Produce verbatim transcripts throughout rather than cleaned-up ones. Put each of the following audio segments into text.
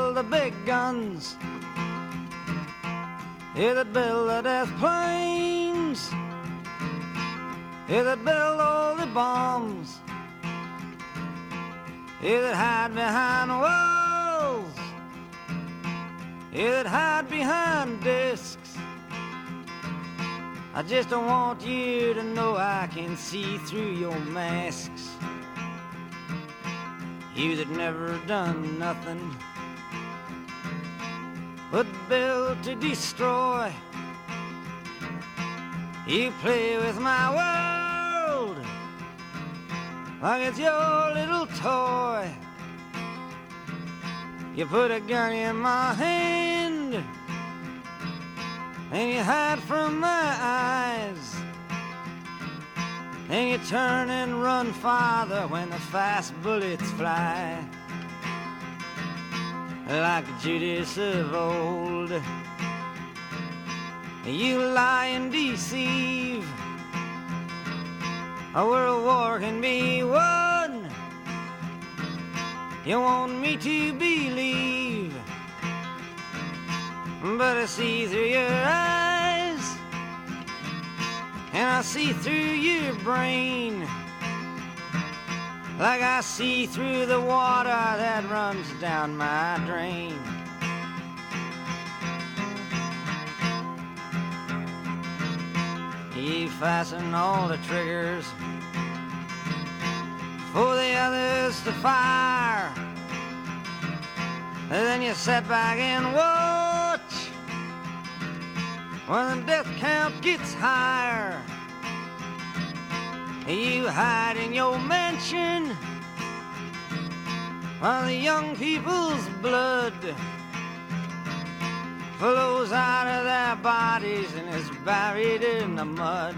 build the big guns, yeah, that build the death planes, yeah, that build all the bombs, yeah, that hide behind walls, yeah, that hide behind discs. I just don't want you to know I can see through your masks. You that never done nothing but build to destroy. You play with my world like it's your little toy. You put a gun in my hand and you hide from my eyes, and you turn and run farther when the fast bullets fly. Like Judas of old, you lie and deceive. A world war can be won. You want me to believe, but I see through your eyes, and I see through your brain, like I see through the water that runs down my drain. You fasten all the triggers for the others to fire, and then you sit back and watch when the death count gets higher. You hide in your mansion while the young people's blood flows out of their bodies and is buried in the mud.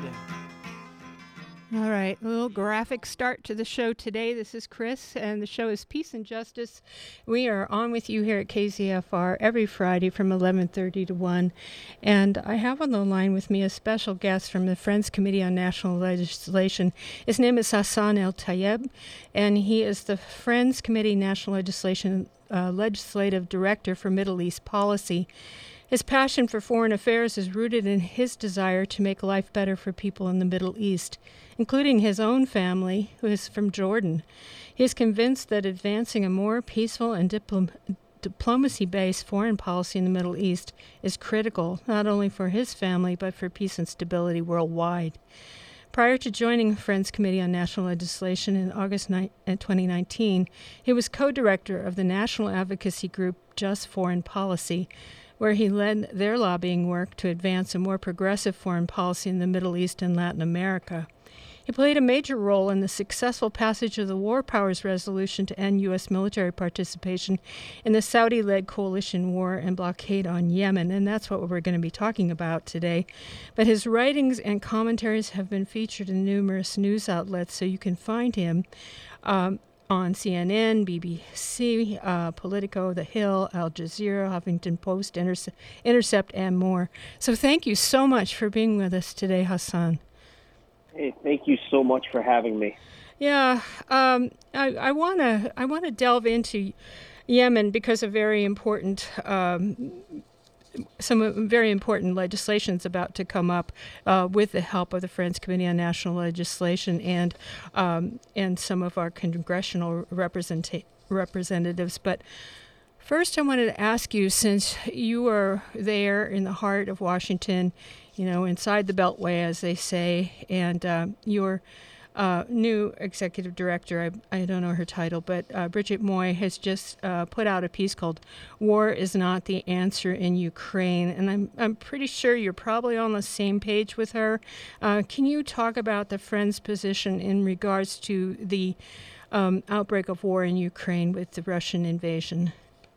All right, a little graphic start to the show today. This is Chris, and the show is Peace and Justice. We are on with you here at K Z F R every Friday from eleven thirty to one. And I have on the line with me a special guest from the Friends Committee on National Legislation. His name is Hassan El-Tayeb, and he is the Friends Committee National Legislation uh, Legislative Director for Middle East Policy. His passion for foreign affairs is rooted in his desire to make life better for people in the Middle East, including his own family, who is from Jordan. He is convinced that advancing a more peaceful and diplom- diplomacy-based foreign policy in the Middle East is critical, not only for his family, but for peace and stability worldwide. Prior to joining the Friends Committee on National Legislation in August twenty nineteen, he was co-director of the national advocacy group Just Foreign Policy, where he led their lobbying work to advance a more progressive foreign policy in the Middle East and Latin America. He played a major role in the successful passage of the War Powers Resolution to end U S military participation in the Saudi-led coalition war and blockade on Yemen, and that's what we're going to be talking about today. But his writings and commentaries have been featured in numerous news outlets, so you can find him um, on C N N, B B C, uh, Politico, The Hill, Al Jazeera, Huffington Post, Interce- Intercept, and more. So thank you so much for being with us today, Hassan. Hey, thank you so much for having me. Yeah, um, I, I want to I want to delve into Yemen because of very important um, some very important legislation is about to come up uh, with the help of the Friends Committee on National Legislation and um, and some of our congressional representa- representatives. But first, I wanted to ask you, since you are there in the heart of Washington, you know, inside the Beltway, as they say, and uh, you're Uh, new executive director, I, I don't know her title, but uh, Bridget Moy has just uh, put out a piece called "War is Not the Answer in Ukraine," and I'm I'm pretty sure you're probably on the same page with her. Uh, can you talk about the Friends' position in regards to the um, outbreak of war in Ukraine with the Russian invasion?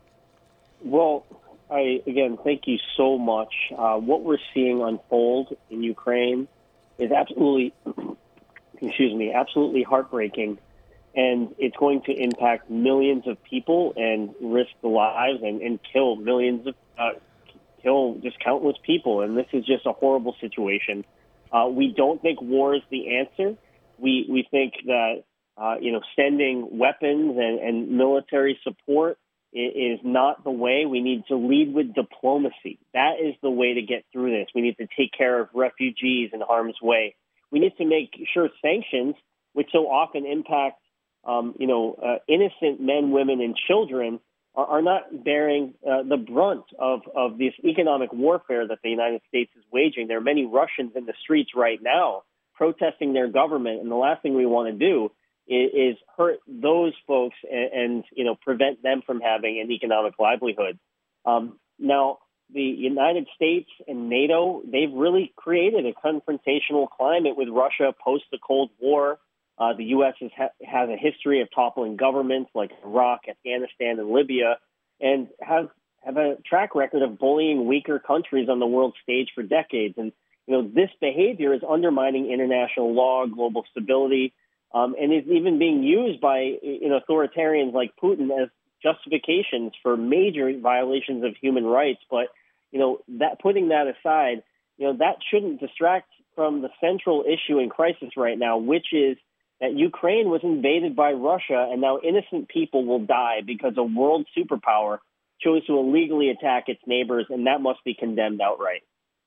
Well, I again thank you so much. Uh, what we're seeing unfold in Ukraine is absolutely. excuse me, absolutely heartbreaking, and it's going to impact millions of people and risk the lives and, and kill millions of, uh, kill just countless people, and this is just a horrible situation. Uh, we don't think war is the answer. We we think that, uh, you know, sending weapons and, and military support is not the way. We need to lead with diplomacy. That is the way to get through this. We need to take care of refugees in harm's way. We need to make sure sanctions, which so often impact, um, you know, uh, innocent men, women, and children, are, are not bearing uh, the brunt of, of this economic warfare that the United States is waging. There are many Russians in the streets right now protesting their government, and the last thing we want to do is hurt those folks and, and, you know, prevent them from having an economic livelihood. Um, now, the United States and NATO, they've really created a confrontational climate with Russia post the Cold War. Uh, the U S has, ha- has a history of toppling governments like Iraq, Afghanistan, and Libya, and have, have a track record of bullying weaker countries on the world stage for decades. And, you know, this behavior is undermining international law, global stability, Um, and is even being used by, you know, authoritarians like Putin as justifications for major violations of human rights. But, you know, that putting that aside, you know, that shouldn't distract from the central issue in crisis right now, which is that Ukraine was invaded by Russia, and now innocent people will die because a world superpower chose to illegally attack its neighbors, and that must be condemned outright.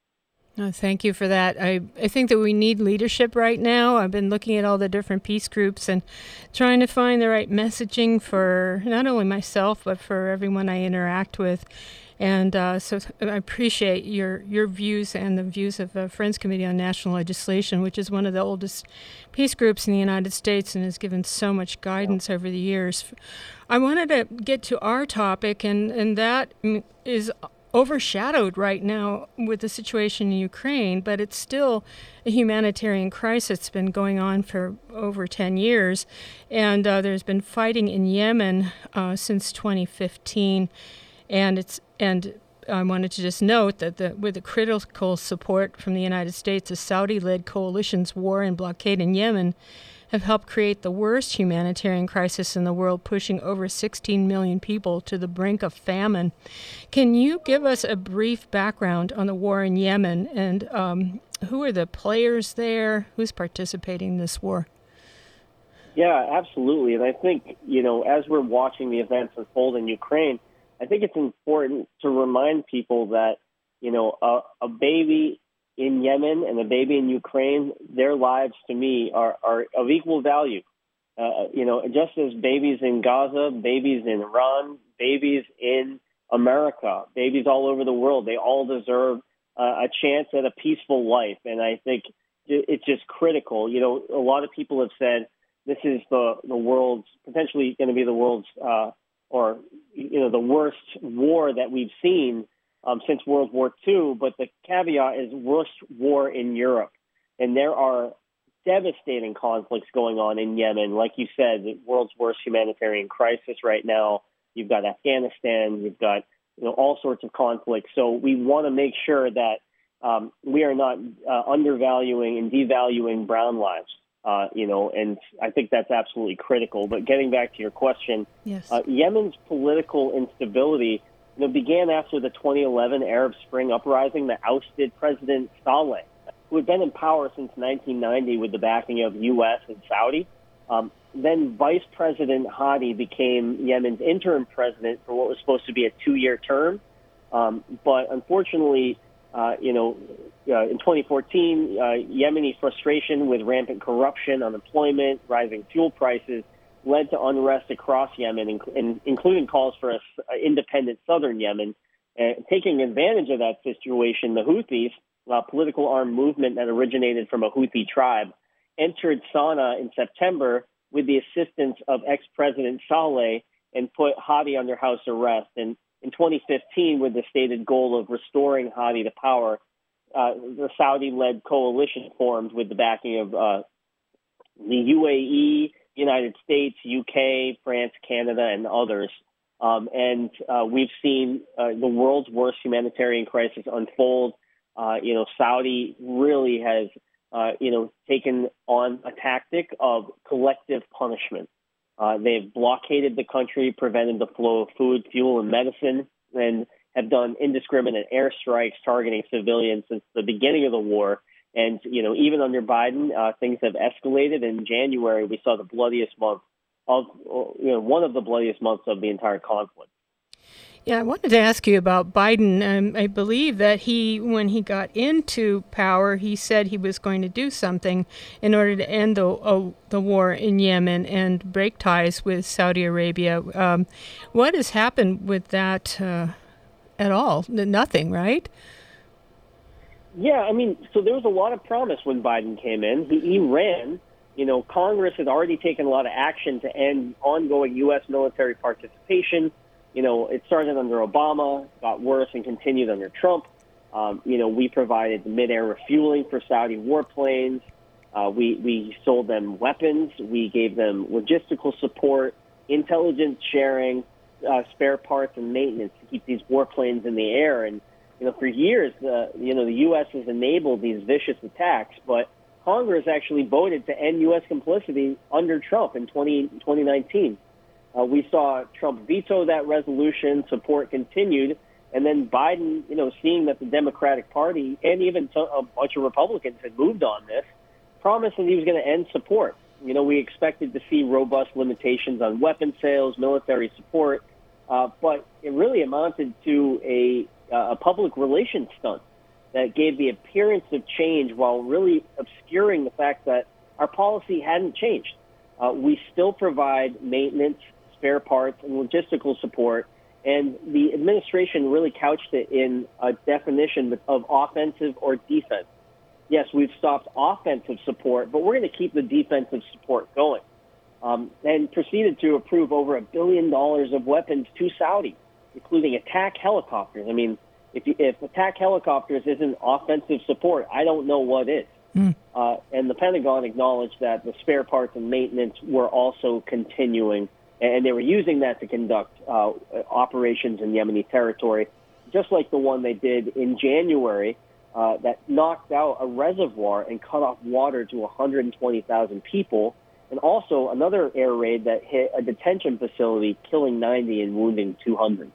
Oh, thank you for that. I, I think that we need leadership right now. I've been looking at all the different peace groups and trying to find the right messaging for not only myself, but for everyone I interact with. And uh, so I appreciate your, your views and the views of the Friends Committee on National Legislation, which is one of the oldest peace groups in the United States and has given so much guidance over the years. I wanted to get to our topic, and, and that is overshadowed right now with the situation in Ukraine, but it's still a humanitarian crisis. It's been going on for over ten years, and uh, there's been fighting in Yemen uh, since twenty fifteen, and it's and I wanted to just note that the, with the critical support from the United States, the Saudi-led coalition's war and blockade in Yemen have helped create the worst humanitarian crisis in the world, pushing over sixteen million people to the brink of famine. Can you give us a brief background on the war in Yemen, and um, who are the players there? Who's participating in this war? Yeah, absolutely. And I think, you know, as we're watching the events unfold in Ukraine, I think it's important to remind people that, you know, a, a baby in Yemen and a baby in Ukraine, their lives to me are, are of equal value. Uh, you know, just as babies in Gaza, babies in Iran, babies in America, babies all over the world, they all deserve uh, a chance at a peaceful life. And I think it's just critical. You know, a lot of people have said this is the, the world's, potentially going to be the world's, uh, or, you know, the worst war that we've seen Um, since World War Two, but the caveat is worst war in Europe. And there are devastating conflicts going on in Yemen. Like you said, the world's worst humanitarian crisis right now. You've got Afghanistan, you've got, you know, all sorts of conflicts. So we want to make sure that um, we are not uh, undervaluing and devaluing brown lives, uh, you know, and I think that's absolutely critical. But getting back to your question, yes. uh, Yemen's political instability You know, began after the twenty eleven Arab Spring uprising that ousted President Saleh, who had been in power since nineteen ninety with the backing of U S and Saudi. Um, then Vice President Hadi became Yemen's interim president for what was supposed to be a two-year term. Um, but unfortunately, uh, you know, uh, in twenty fourteen, uh, Yemeni frustration with rampant corruption, unemployment, rising fuel prices led to unrest across Yemen, including calls for an independent southern Yemen. Uh, taking advantage of that situation, the Houthis, a political armed movement that originated from a Houthi tribe, entered Sana'a in September with the assistance of ex-President Saleh and put Hadi under house arrest. And in twenty fifteen, with the stated goal of restoring Hadi to power, uh, the Saudi-led coalition formed with the backing of uh, the U A E, United States, U K, France, Canada, and others. Um, and uh, we've seen uh, the world's worst humanitarian crisis unfold. Uh, you know, Saudi really has, uh, you know, taken on a tactic of collective punishment. Uh, they've blockaded the country, prevented the flow of food, fuel, and medicine, and have done indiscriminate airstrikes targeting civilians since the beginning of the war. And, you know, even under Biden, uh, things have escalated. In January, we saw the bloodiest month of, you know, one of the bloodiest months of the entire conflict. Yeah, I wanted to ask you about Biden. Um, I believe that he, when he got into power, he said he was going to do something in order to end the uh, the war in Yemen and break ties with Saudi Arabia. Um, what has happened with that uh, at all? Nothing, right? Yeah, I mean, so there was a lot of promise when Biden came in. He, he ran. You know, Congress had already taken a lot of action to end ongoing U S military participation. You know, it started under Obama, got worse, and continued under Trump. Um, you know, we provided mid-air refueling for Saudi warplanes. Uh, we, we sold them weapons. We gave them logistical support, intelligence sharing, uh, spare parts, and maintenance to keep these warplanes in the air. And, you know, for years, the, you know, the U S has enabled these vicious attacks, but Congress actually voted to end U S complicity under Trump in twenty nineteen. Uh, we saw Trump veto that resolution, support continued, and then Biden, you know, seeing that the Democratic Party and even a bunch of Republicans had moved on this, promised that he was going to end support. You know, we expected to see robust limitations on weapon sales, military support, uh, but it really amounted to a, a public relations stunt that gave the appearance of change while really obscuring the fact that our policy hadn't changed. Uh, we still provide maintenance, spare parts, and logistical support, and the administration really couched it in a definition of offensive or defense. Yes, we've stopped offensive support, but we're going to keep the defensive support going, um, and proceeded to approve over a billion dollars of weapons to Saudi, including attack helicopters. I mean, if, you, if attack helicopters isn't offensive support, I don't know what is. Mm. Uh, and the Pentagon acknowledged that the spare parts and maintenance were also continuing, and they were using that to conduct uh, operations in Yemeni territory, just like the one they did in January uh, that knocked out a reservoir and cut off water to one hundred twenty thousand people, and also another air raid that hit a detention facility, killing ninety and wounding two hundred.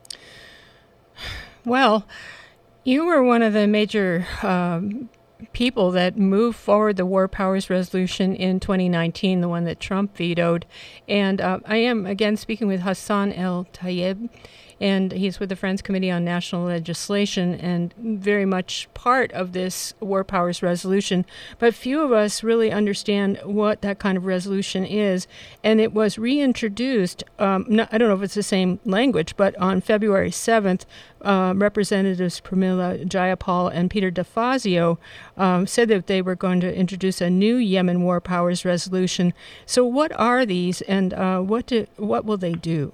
Well, you were one of the major um, people that moved forward the War Powers Resolution in twenty nineteen, the one that Trump vetoed. And uh, I am, again, speaking with Hassan El-Tayeb, and he's with the Friends Committee on National Legislation and very much part of this War Powers Resolution. But few of us really understand what that kind of resolution is. And it was reintroduced, um, no, I don't know if it's the same language, but on February seventh, uh, Representatives Pramila Jayapal and Peter DeFazio um, said that they were going to introduce a new Yemen War Powers Resolution. So what are these, and uh, what do, what will they do?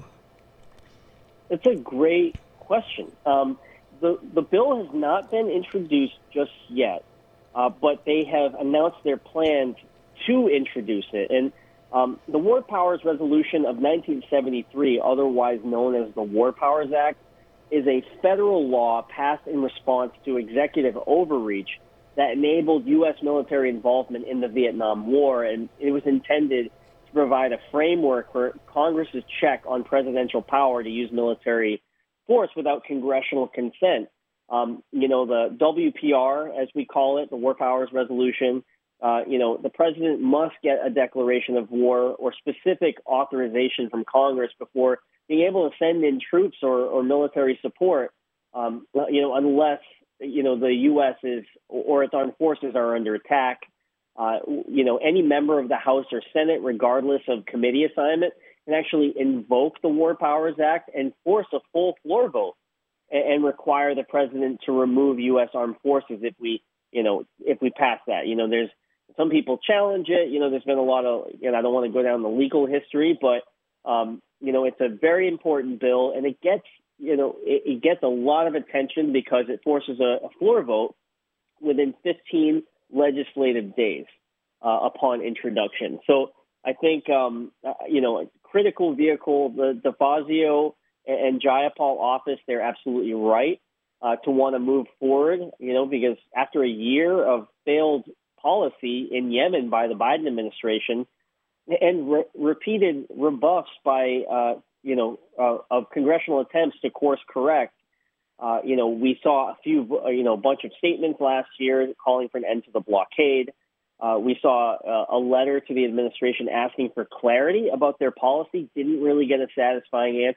It's a great question. Um, the the bill has not been introduced just yet, uh, but they have announced their plans to introduce it. And um, the War Powers Resolution of nineteen seventy-three, otherwise known as the War Powers Act, is a federal law passed in response to executive overreach that enabled U S military involvement in the Vietnam War, and it was intended to provide a framework for Congress's check on presidential power to use military force without congressional consent. Um, you know, the W P R, as we call it, the War Powers Resolution, uh, you know, the president must get a declaration of war or specific authorization from Congress before being able to send in troops or, or military support, um, you know, unless, you know, the U S is or its armed forces are under attack. Uh, you know, any member of the House or Senate, regardless of committee assignment, can actually invoke the War Powers Act and force a full floor vote and, and require the president to remove U S armed forces if we, you know, if we pass that. You know, there's some people challenge it. You know, there's been a lot of, you know, I don't want to go down the legal history, but, um, you know, it's a very important bill, and it gets, you know, it, it gets a lot of attention because it forces a, a floor vote within fifteen legislative days uh, upon introduction. So I think, um, uh, you know, a critical vehicle, the DeFazio and, and Jayapal office, they're absolutely right uh, to want to move forward, you know, because after a year of failed policy in Yemen by the Biden administration and re- repeated rebuffs by, uh, you know, uh, of congressional attempts to course correct, Uh, you know, we saw a few, uh, you know, a bunch of statements last year calling for an end to the blockade. Uh, we saw uh, a letter to the administration asking for clarity about their policy, didn't really get a satisfying answer.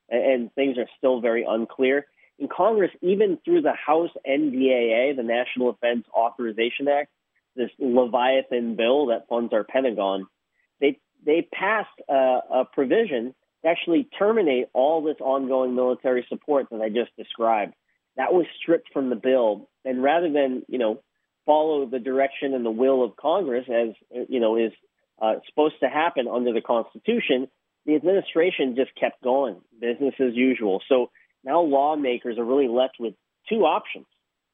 and, and things are still very unclear. In Congress, even through the House N D A A, the National Defense Authorization Act, this Leviathan bill that funds our Pentagon, they they passed a, a provision to actually terminate all this ongoing military support that I just described. That was stripped from the bill, and rather than you know follow the direction and the will of Congress, as you know is uh, supposed to happen under the Constitution, the administration just kept going, business as usual. So now lawmakers are really left with two options.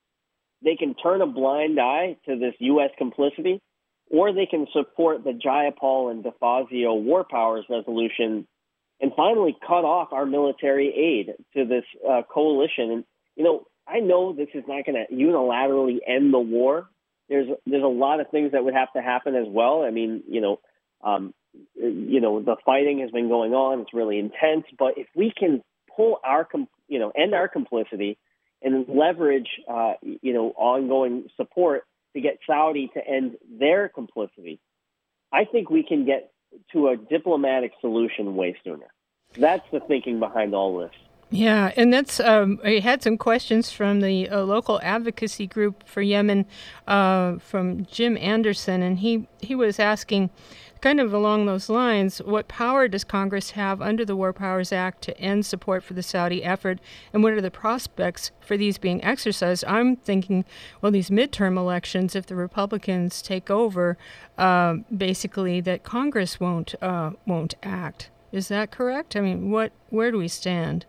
They can turn a blind eye to this U S complicity, or they can support the Jayapal and DeFazio War Powers Resolution and finally cut off our military aid to this uh, coalition. And, you know, I know this is not going to unilaterally end the war. There's there's a lot of things that would have to happen as well. I mean, you know, um, you know, the fighting has been going on. It's really intense. But if we can pull our, com- you know, end our complicity and leverage, uh, you know, ongoing support to get Saudi to end their complicity, I think we can get to a diplomatic solution way sooner. That's the thinking behind all this. Yeah, and that's um, I had some questions from the uh, local advocacy group for Yemen, uh, from Jim Anderson, and he, he was asking, kind of along those lines, what power does Congress have under the War Powers Act to end support for the Saudi effort, and what are the prospects for these being exercised? I'm thinking, well, these midterm elections, if the Republicans take over, uh, basically that Congress won't uh, won't act. Is that correct? I mean, what where do we stand?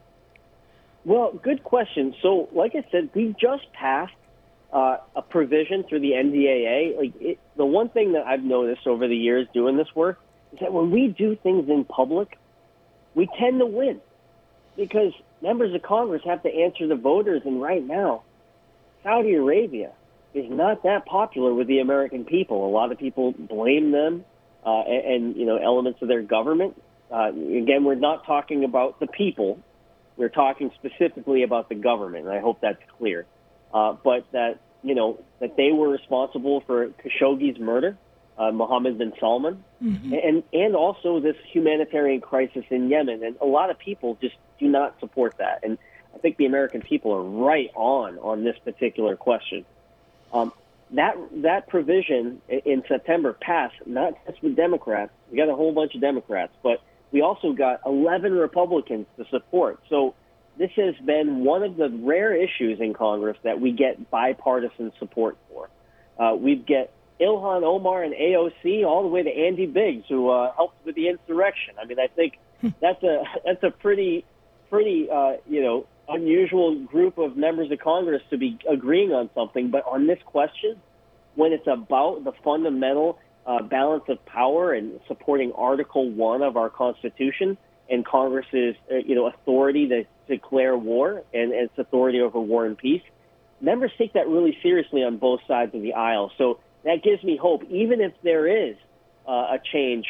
Well, good question. So, like I said, we just passed uh, a provision through the N D A A. Like it, the one thing that I've noticed over the years doing this work is that when we do things in public, we tend to win because members of Congress have to answer the voters. And right now, Saudi Arabia is not that popular with the American people. A lot of people blame them uh, and, and, you know, elements of their government. Uh, again, we're not talking about the people. We're talking specifically about the government, and I hope that's clear. Uh, but that, you know, that they were responsible for Khashoggi's murder, uh, Mohammed bin Salman, mm-hmm. and, and also this humanitarian crisis in Yemen. And a lot of people just do not support that. And I think the American people are right on on this particular question. Um, that that provision in September passed not just with Democrats. We got a whole bunch of Democrats, but we also got eleven Republicans to support. So this has been one of the rare issues in Congress that we get bipartisan support for. Uh, we get Ilhan Omar and A O C all the way to Andy Biggs, who uh, helped with the insurrection. I mean, I think that's a that's a pretty pretty uh, you know unusual group of members of Congress to be agreeing on something. But on this question, when it's about the fundamental Uh, balance of power and supporting Article One of our Constitution and Congress's, uh, you know, authority to declare war and, and its authority over war and peace, members take that really seriously on both sides of the aisle. So that gives me hope, even if there is uh, a change,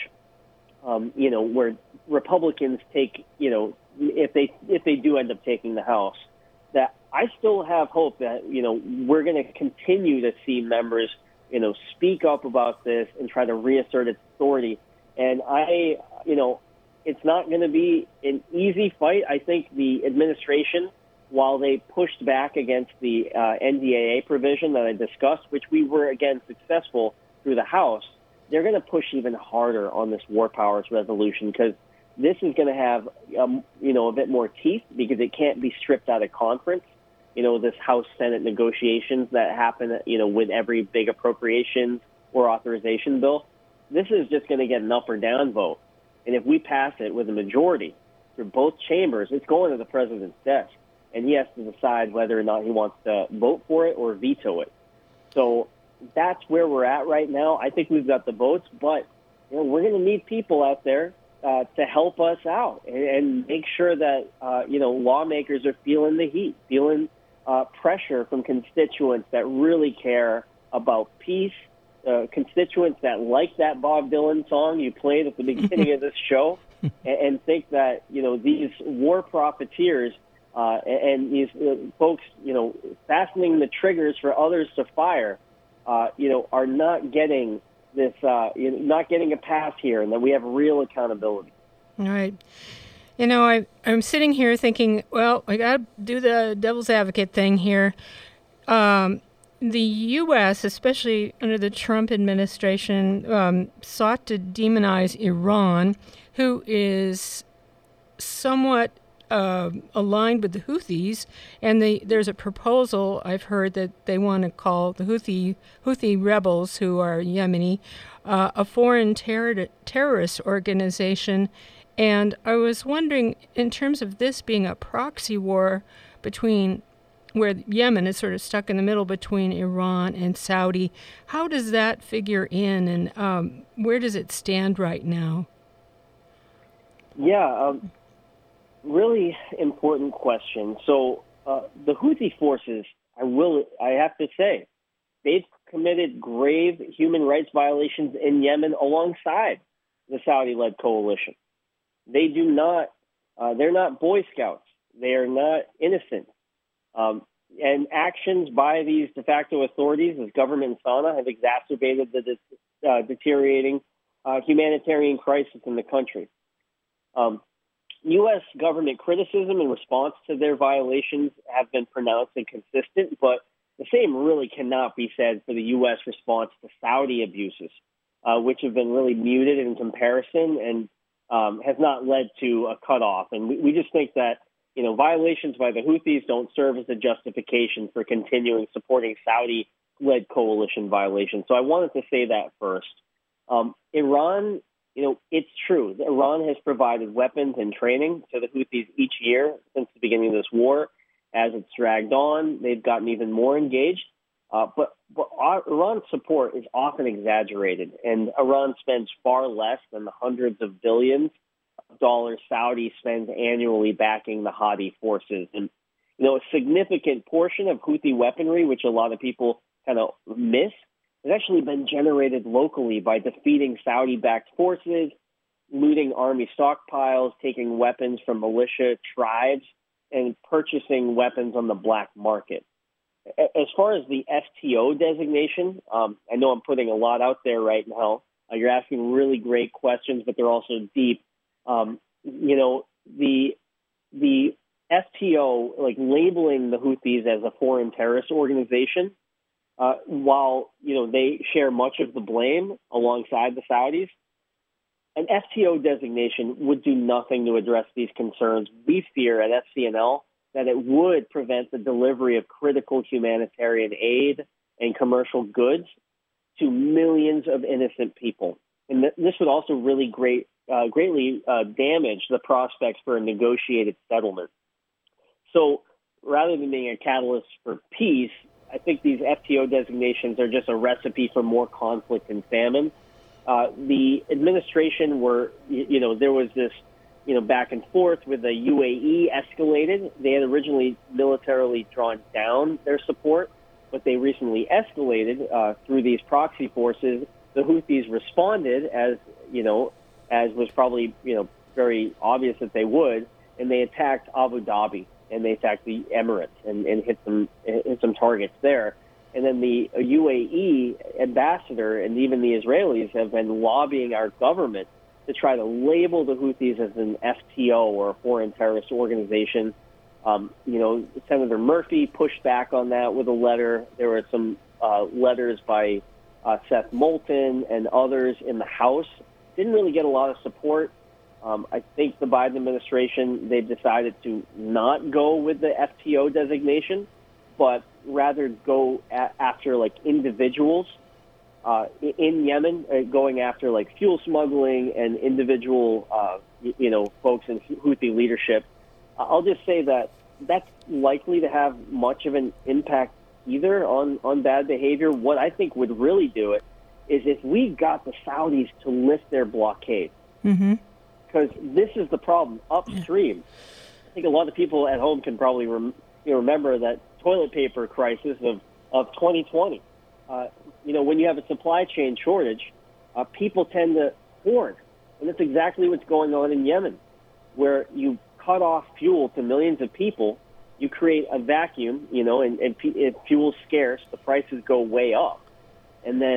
um, you know, where Republicans take, you know, if they if they do end up taking the House, that I still have hope that, you know, we're going to continue to see members, you know, speak up about this and try to reassert its authority. And I, you know, it's not going to be an easy fight. I think the administration, while they pushed back against the uh, N D A A provision that I discussed, which we were, again, successful through the House, they're going to push even harder on this War Powers Resolution because this is going to have, um, you know, a bit more teeth because it can't be stripped out of conference. You know, this House-Senate negotiations that happen, you know, with every big appropriations or authorization bill. This is just going to get an up or down vote. And if we pass it with a majority through both chambers, it's going to the president's desk. And he has to decide whether or not he wants to vote for it or veto it. So that's where we're at right now. I think we've got the votes, but, you know, we're going to need people out there uh, to help us out and, and make sure that, uh, you know, lawmakers are feeling the heat, feeling Uh, pressure from constituents that really care about peace, uh, constituents that like that Bob Dylan song you played at the beginning of this show, and, and think that, you know, these war profiteers uh, and, and these uh, folks, you know, fastening the triggers for others to fire, uh, you know, are not getting this, uh, you know, not getting a pass here, and that we have real accountability. All right. You know, I, I'm sitting here thinking, well, I got to do the devil's advocate thing here. Um, the U S, especially under the Trump administration, um, sought to demonize Iran, who is somewhat uh, aligned with the Houthis, and they, there's a proposal I've heard that they want to call the Houthi Houthi rebels, who are Yemeni, uh, a foreign terror, terrorist organization. And I was wondering, in terms of this being a proxy war between, where Yemen is sort of stuck in the middle between Iran and Saudi, how does that figure in, and um, where does it stand right now? Yeah, um, really important question. So uh, the Houthi forces, I will, I have to say, they've committed grave human rights violations in Yemen alongside the Saudi-led coalition. They do not, uh, they're not Boy Scouts. They are not innocent. Um, and actions by these de facto authorities, as government in Sana'a, have exacerbated the uh, deteriorating uh, humanitarian crisis in the country. Um, U S government criticism in response to their violations have been pronounced and consistent, but the same really cannot be said for the U S response to Saudi abuses, uh, which have been really muted in comparison and um, has not led to a cutoff. And we, we just think that, you know, violations by the Houthis don't serve as a justification for continuing supporting Saudi-led coalition violations. So I wanted to say that first. Um, Iran, you know, it's true. Iran has provided weapons and training to the Houthis each year since the beginning of this war. As it's dragged on, they've gotten even more engaged. Uh, but but our, Iran's support is often exaggerated, and Iran spends far less than the hundreds of billions of dollars Saudi spends annually backing the Hadi forces. And, you know, a significant portion of Houthi weaponry, which a lot of people kind of miss, has actually been generated locally by defeating Saudi-backed forces, looting army stockpiles, taking weapons from militia tribes, and purchasing weapons on the black market. As far as the S T O designation, um, I know I'm putting a lot out there right now. Uh, you're asking really great questions, but they're also deep. Um, you know, the the S T O, like labeling the Houthis as a foreign terrorist organization, uh, while, you know, they share much of the blame alongside the Saudis, an S T O designation would do nothing to address these concerns. We fear at F C N L that it would prevent the delivery of critical humanitarian aid and commercial goods to millions of innocent people. And th- this would also really great, uh, greatly uh, damage the prospects for a negotiated settlement. So rather than being a catalyst for peace, I think these F T O designations are just a recipe for more conflict and famine. Uh, the administration were, you, you know, there was this, you know, back and forth with the U A E escalated. They had originally militarily drawn down their support, but they recently escalated uh, through these proxy forces. The Houthis responded, as, you know, as was probably, you know, very obvious that they would, and they attacked Abu Dhabi and they attacked the Emirates and, and hit some hit some targets there. And then the U A E ambassador and even the Israelis have been lobbying our government to try to label the Houthis as an F T O or a foreign terrorist organization. Um, you know, Senator Murphy pushed back on that with a letter. There were some uh, letters by uh, Seth Moulton and others in the House. Didn't really get a lot of support. Um, I think the Biden administration, they've decided to not go with the F T O designation, but rather go a- after like individuals uh, in Yemen, uh, going after like fuel smuggling and individual, uh, you, you know, folks in Houthi leadership. I'll just say that that's likely to have much of an impact either on, on bad behavior. What I think would really do it is if we got the Saudis to lift their blockade. Mm-hmm. Because this is the problem upstream. I think a lot of people at home can probably rem- you know, remember that toilet paper crisis of, of twenty twenty. Uh, you know, when you have a supply chain shortage, uh, people tend to hoard. And that's exactly what's going on in Yemen, where you cut off fuel to millions of people, you create a vacuum, you know, and, and if fuel's scarce, the prices go way up. And then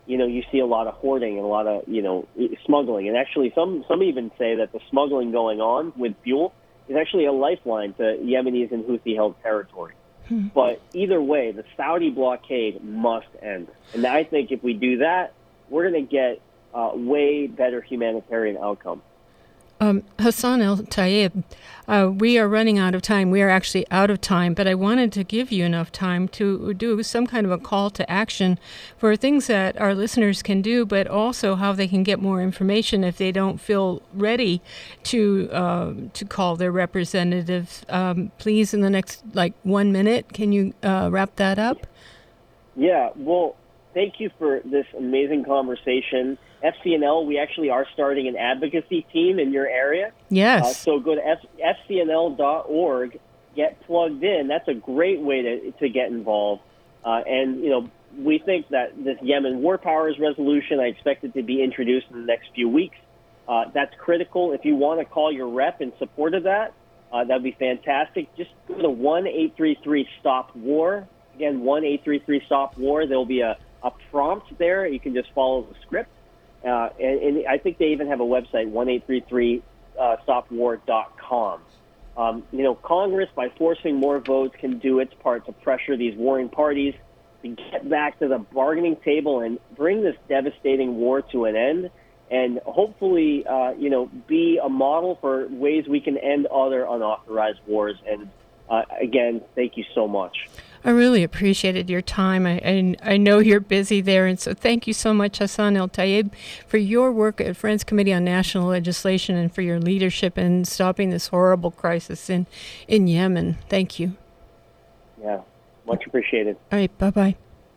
you know, you see a lot of hoarding and a lot of, you know, smuggling. And actually, some, some even say that the smuggling going on with fuel is actually a lifeline to Yemenis and Houthi-held territory. Hmm. But either way, the Saudi blockade must end. And I think if we do that, we're going to get a way better humanitarian outcome. Um, Hassan El-Tayeb, uh, we are running out of time. We are actually out of time, but I wanted to give you enough time to do some kind of a call to action for things that our listeners can do, but also how they can get more information if they don't feel ready to uh, to call their representative. Um, please, in the next, like, one minute, can you uh, wrap that up? Yeah, well, thank you for this amazing conversation. F C N L, we actually are starting an advocacy team in your area. Yes. Uh, so go to F C N L dot org, get plugged in. That's a great way to to get involved. Uh, and, you know, we think that this Yemen War Powers resolution, I expect it to be introduced in the next few weeks. Uh, that's critical. If you want to call your rep in support of that, uh, that would be fantastic. Just go to one eight three three stop war. Again, one eight three three stop war. There will be a, a prompt there. You can just follow the script. Uh, and, and I think they even have a website, one eight three three stop war dot com. Um, you know, Congress, by forcing more votes, can do its part to pressure these warring parties to get back to the bargaining table and bring this devastating war to an end, and hopefully, uh, you know, be a model for ways we can end other unauthorized wars. And uh, again, thank you so much. I really appreciated your time. I, I I know you're busy there, and so thank you so much, Hassan El-Tayeb, for your work at Friends Committee on National Legislation and for your leadership in stopping this horrible crisis in, in Yemen. Thank you. Yeah, much appreciated. All right, bye-bye.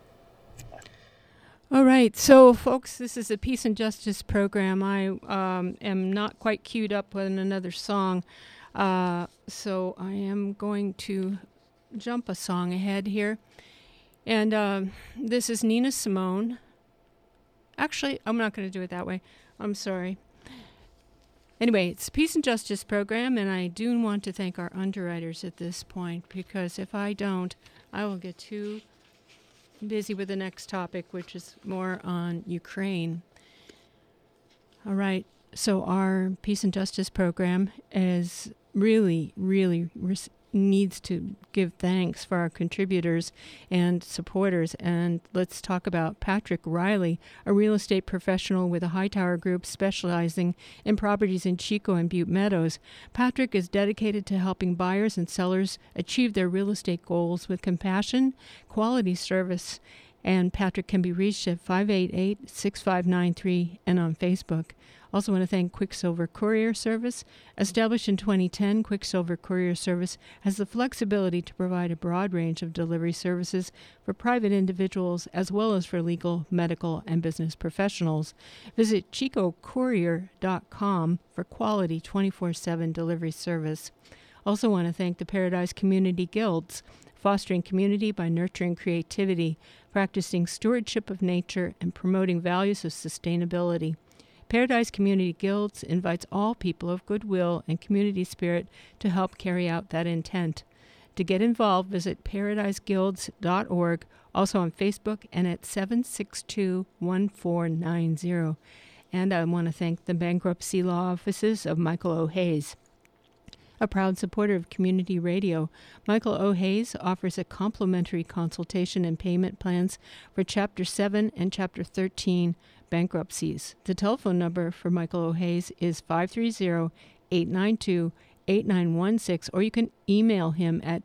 All right, so folks, this is a Peace and Justice program. I um, am not quite queued up with another song, uh, so I am going to jump a song ahead here. And uh, this is Nina Simone. Actually, I'm not going to do it that way. I'm sorry. Anyway, it's a Peace and Justice program, and I do want to thank our underwriters at this point, because if I don't, I will get too busy with the next topic, which is more on Ukraine. All right, so our Peace and Justice program is really, really res- needs to give thanks for our contributors and supporters. And let's talk about Patrick Riley, a real estate professional with a Hightower Group specializing in properties in Chico and Butte Meadows. Patrick is dedicated to helping buyers and sellers achieve their real estate goals with compassion, quality service, and Patrick can be reached at five eight eight, six five nine three and on Facebook. Also want to thank Quicksilver Courier Service. Established in twenty ten, Quicksilver Courier Service has the flexibility to provide a broad range of delivery services for private individuals as well as for legal, medical, and business professionals. Visit chico courier dot com for quality twenty-four seven delivery service. Also want to thank the Paradise Community Guilds, fostering community by nurturing creativity, practicing stewardship of nature, and promoting values of sustainability. Paradise Community Guilds invites all people of goodwill and community spirit to help carry out that intent. To get involved, visit paradise guilds dot org, also on Facebook, and at seven six two, one four nine zero. And I want to thank the bankruptcy law offices of Michael O. Hayes. A proud supporter of community radio, Michael O. Hayes offers a complimentary consultation and payment plans for Chapter seven and Chapter thirteen bankruptcies. The telephone number for Michael O. Hayes is five three zero, eight nine two, eight nine one six, or you can email him at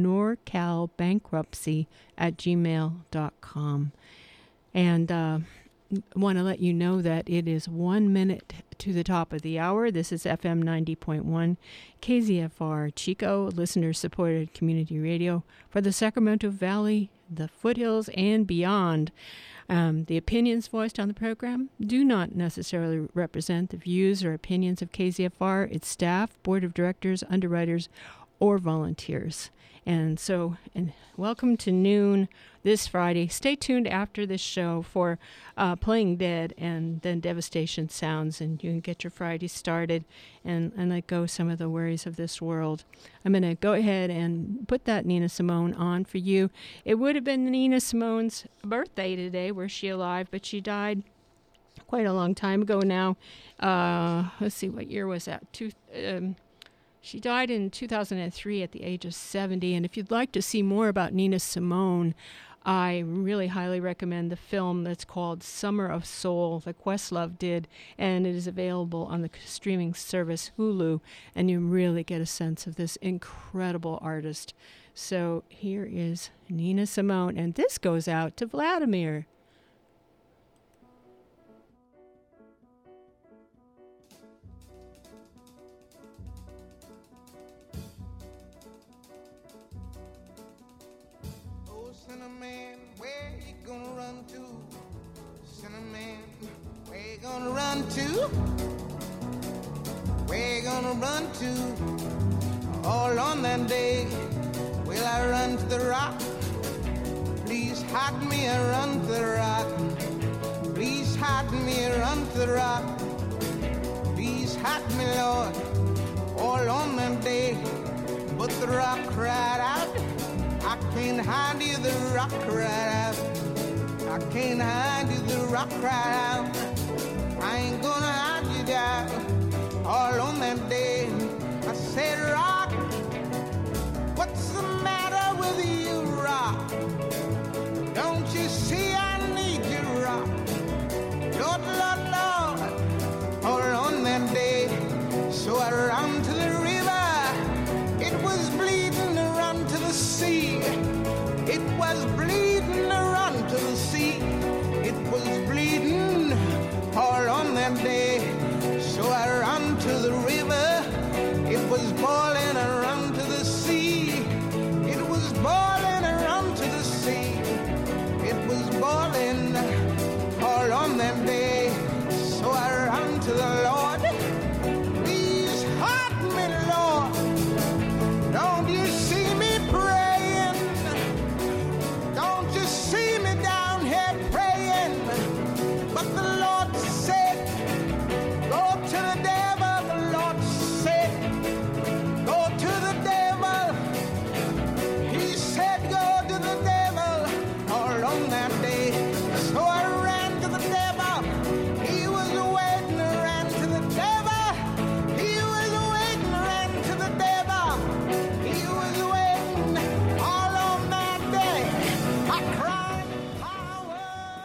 norcalbankruptcy at gmail dot com. And uh, want to let you know that it is one minute to the top of the hour. This is F M ninety point one, K Z F R Chico, listener-supported community radio for the Sacramento Valley, the foothills, and beyond. Um, the opinions voiced on the program do not necessarily represent the views or opinions of K Z F R, its staff, board of directors, underwriters, or volunteers. And so, and welcome to Noon this Friday. Stay tuned after this show for uh, Playing Dead and then Devastation Sounds, and you can get your Friday started and, and let go some of the worries of this world. I'm going to go ahead and put that Nina Simone on for you. It would have been Nina Simone's birthday today, were she alive, but she died quite a long time ago now. Uh, let's see, what year was that? Two, um, she died in two thousand three at the age of seventy. And if you'd like to see more about Nina Simone, I really highly recommend the film that's called Summer of Soul that Questlove did, and it is available on the streaming service Hulu, and you really get a sense of this incredible artist. So here is Nina Simone, and this goes out to Vladimir. Cinnamon, where you gonna run to? Cinnamon, where you gonna run to? Where you gonna run to? All on that day, will I run to the rock? Please hide me, I run to the rock. Please hide me, I run to the rock. Please hide me, Lord, all on that day. But the rock cried out, I can't hide you, the rock cried out. I can't hide you, the rock cried out. I ain't gonna hide you down. All on that day, I said, rock, what's the matter with you, rock? Don't you see I need you, rock? Lord, Lord, Lord, all on that day. So I ran to the river. It was bleeding to run to the sea. It was bleeding to run to the sea. It was bleeding all on that day. So I ran to the river. It was boiling, I ran to the sea. It was boiling, I ran to the sea. It was boiling all on that day. So I ran to the Lord. Please hide me, Lord. Don't you see me praying? Don't you see me down here praying? But the Lord said, go to the devil. The Lord said, go to the devil. He said, go to the devil all on that day. So I ran to the devil. He was waiting, I ran to the devil. He was waiting, I ran to the devil. He was waiting all on that day. I cried power.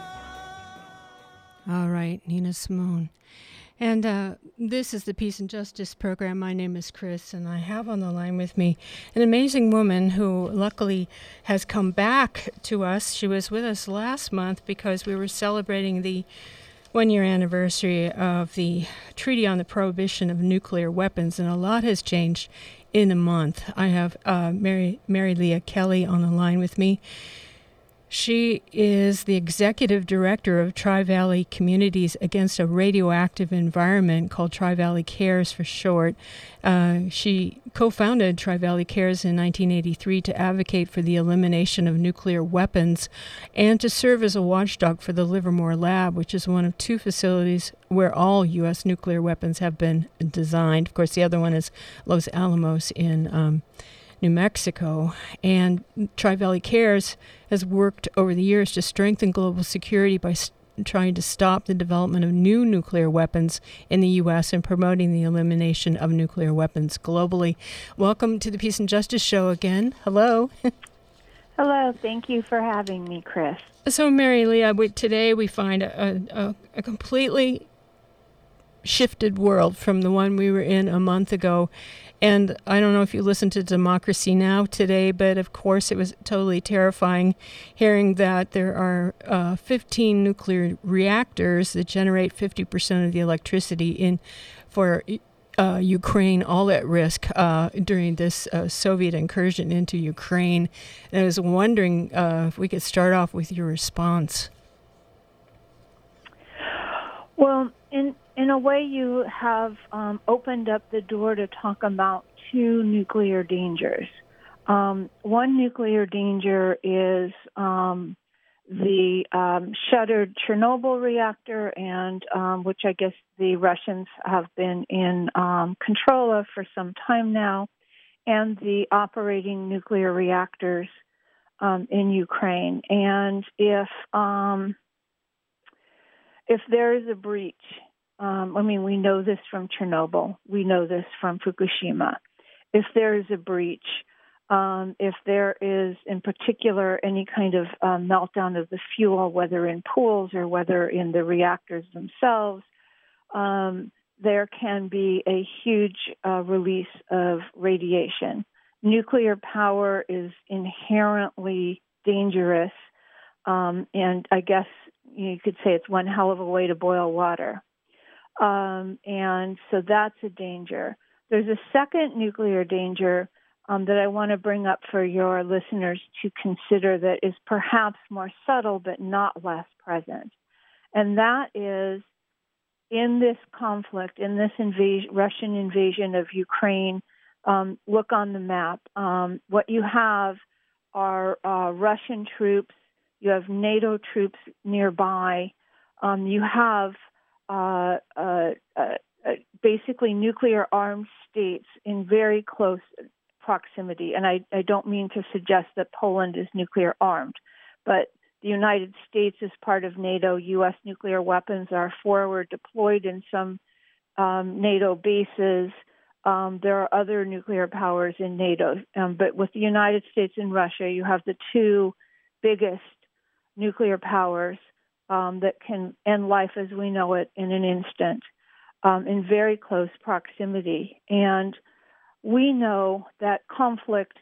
All right, Nina Simone. And uh, this is the Peace and Justice program. My name is Chris, and I have on the line with me an amazing woman who luckily has come back to us. She was with us last month because we were celebrating the one-year anniversary of the Treaty on the Prohibition of Nuclear Weapons, and a lot has changed in a month. I have uh, Mary, Mary Leah Kelly on the line with me. She is the executive director of Tri-Valley Communities Against a Radioactive Environment, called Tri-Valley Cares for short. Uh, she co-founded Tri-Valley Cares in nineteen eighty-three to advocate for the elimination of nuclear weapons and to serve as a watchdog for the Livermore Lab, which is one of two facilities where all U S nuclear weapons have been designed. Of course, the other one is Los Alamos in um, New Mexico. And Tri-Valley Cares has worked over the years to strengthen global security by st- trying to stop the development of new nuclear weapons in the U S and promoting the elimination of nuclear weapons globally. Welcome to the Peace and Justice Show again. Hello. Hello. Thank you for having me, Chris. So, Mary Leah, we, today we find a, a, a completely shifted world from the one we were in a month ago. And I don't know if you listened to Democracy Now! Today, but of course it was totally terrifying hearing that there are uh, fifteen nuclear reactors that generate fifty percent of the electricity in for uh, Ukraine, all at risk uh, during this uh, Soviet incursion into Ukraine. And I was wondering uh, if we could start off with your response. Well, in in a way, you have um, opened up the door to talk about two nuclear dangers. Um, one nuclear danger is um, the um, shuttered Chernobyl reactor, and um, which I guess the Russians have been in um, control of for some time now, and the operating nuclear reactors um, in Ukraine. And if um, if there is a breach, um, I mean, we know this from Chernobyl, we know this from Fukushima. If there is a breach, um, if there is, in particular, any kind of uh, meltdown of the fuel, whether in pools or whether in the reactors themselves, um, there can be a huge uh, release of radiation. Nuclear power is inherently dangerous, um, and I guess you could say it's one hell of a way to boil water. Um, and so that's a danger. There's a second nuclear danger um, that I want to bring up for your listeners to consider that is perhaps more subtle but not less present. And that is, in this conflict, in this invasion, Russian invasion of Ukraine, um, look on the map. Um, what you have are uh, Russian troops. You have NATO troops nearby. Um, you have uh, uh, uh, basically nuclear-armed states in very close proximity. And I, I don't mean to suggest that Poland is nuclear-armed, but the United States is part of NATO. U S nuclear weapons are forward deployed in some um, NATO bases. Um, there are other nuclear powers in NATO. Um, but with the United States and Russia, you have the two biggest nuclear powers um, that can end life as we know it in an instant, um, in very close proximity. And we know that conflict,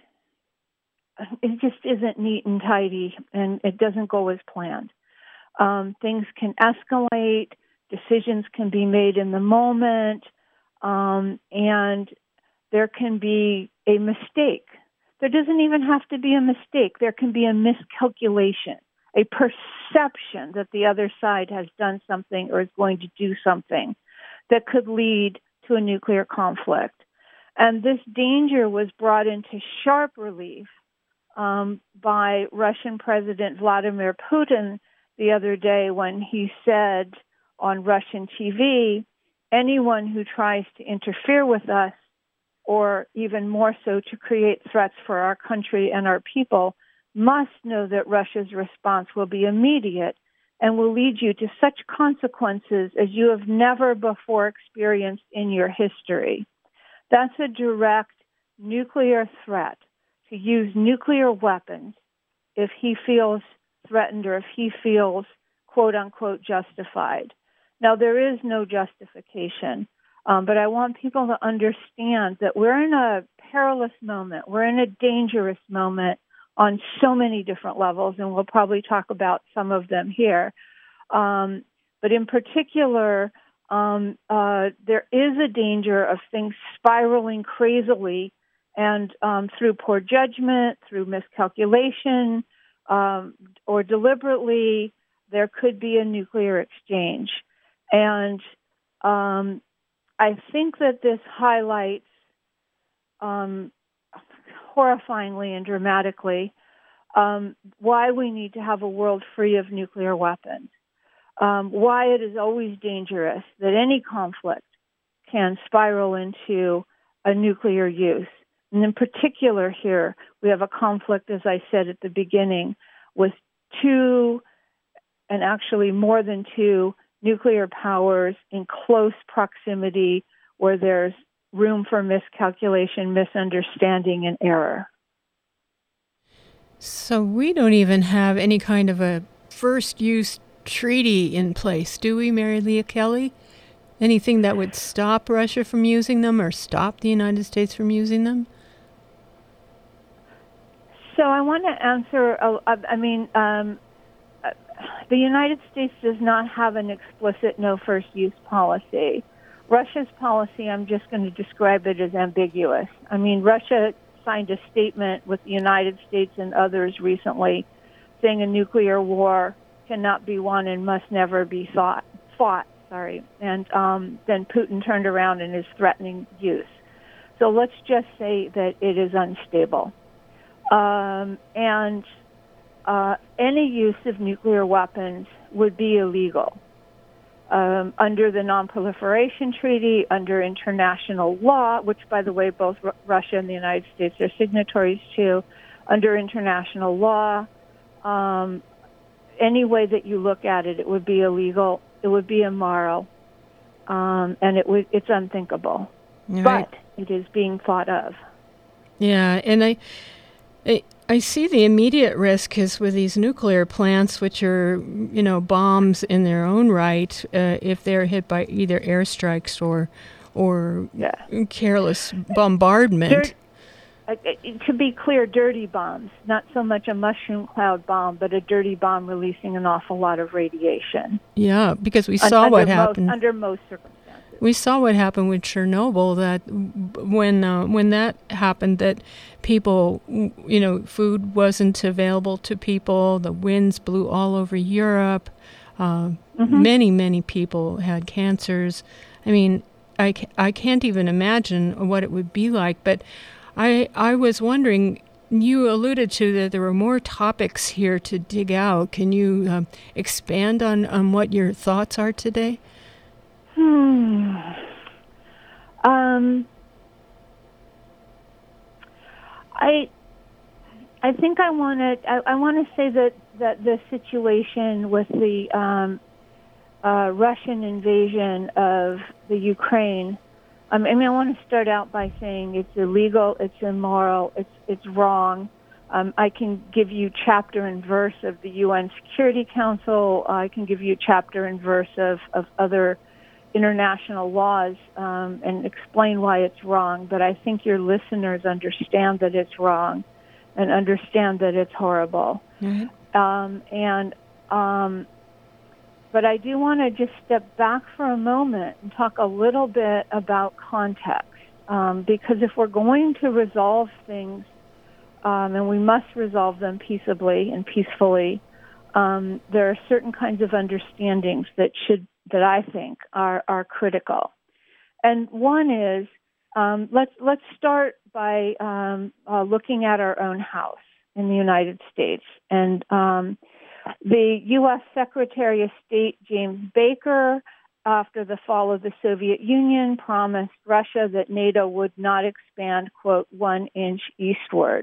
it just isn't neat and tidy, and it doesn't go as planned. Um, things can escalate, decisions can be made in the moment, um, and there can be a mistake. There doesn't even have to be a mistake. There can be a miscalculation, a perception that the other side has done something or is going to do something that could lead to a nuclear conflict. And this danger was brought into sharp relief um, by Russian President Vladimir Putin the other day when he said on Russian T V, anyone who tries to interfere with us, or even more so to create threats for our country and our people, must know that Russia's response will be immediate and will lead you to such consequences as you have never before experienced in your history. That's a direct nuclear threat, to use nuclear weapons if he feels threatened or if he feels, quote unquote, justified. Now, there is no justification, um, but I want people to understand that we're in a perilous moment. We're in a dangerous moment on so many different levels, and we'll probably talk about some of them here. Um, but in particular, um, uh, there is a danger of things spiraling crazily, and um, through poor judgment, through miscalculation, um, or deliberately, there could be a nuclear exchange. And um, I think that this highlights um, horrifyingly and dramatically um, why we need to have a world free of nuclear weapons, um, why it is always dangerous that any conflict can spiral into a nuclear use. And in particular here, we have a conflict, as I said at the beginning, with two, and actually more than two, nuclear powers in close proximity where there's room for miscalculation, misunderstanding, and error. So we don't even have any kind of a first-use treaty in place, do we, Mary Leah Kelly? Anything that would stop Russia from using them or stop the United States from using them? So I want to answer, uh, I mean, um, uh, the United States does not have an explicit no first use policy. Russia's policy, I'm just going to describe it as ambiguous. I mean, Russia signed a statement with the United States and others recently saying a nuclear war cannot be won and must never be fought. fought sorry. And um, then Putin turned around and is threatening use. So let's just say that it is unstable. Um, and uh, any use of nuclear weapons would be illegal. Um, under the Non-Proliferation Treaty, under international law, which, by the way, both R- Russia and the United States are signatories to, under international law, um, any way that you look at it, it would be illegal, it would be immoral, um, and it would, it's unthinkable. Right. But it is being thought of. Yeah, and I, I, I see the immediate risk is with these nuclear plants, which are, you know, bombs in their own right, uh, if they're hit by either airstrikes or, or yeah. careless bombardment. Dirt, uh, to be clear, dirty bombs, not so much a mushroom cloud bomb, but a dirty bomb releasing an awful lot of radiation. Yeah, because we saw Un- what under happened. Most, under most circumstances. We saw what happened with Chernobyl, that when uh, when that happened, that people, you know, food wasn't available to people, the winds blew all over Europe, uh, mm-hmm. many, many people had cancers. I mean, I, I can't even imagine what it would be like, but I, I was wondering, you alluded to that there were more topics here to dig out. Can you uh, expand on, on what your thoughts are today? Hmm. Um, I, I think I want to. I, I want to say that, that the situation with the um, uh, Russian invasion of the Ukraine. Um, I mean, I want to start out by saying it's illegal, it's immoral, it's it's wrong. Um, I can give you chapter and verse of the U N Security Council. I can give you chapter and verse of, of other international laws um, and explain why it's wrong, but I think your listeners understand that it's wrong and understand that it's horrible. Mm-hmm. Um, and um, but I do want to just step back for a moment and talk a little bit about context, um, because if we're going to resolve things, um, and we must resolve them peaceably and peacefully, um, there are certain kinds of understandings that should that I think are, are critical. And one is, um, let's let's start by um, uh, looking at our own house in the United States. And um, the U S Secretary of State, James Baker, after the fall of the Soviet Union, promised Russia that NATO would not expand, quote, one inch eastward.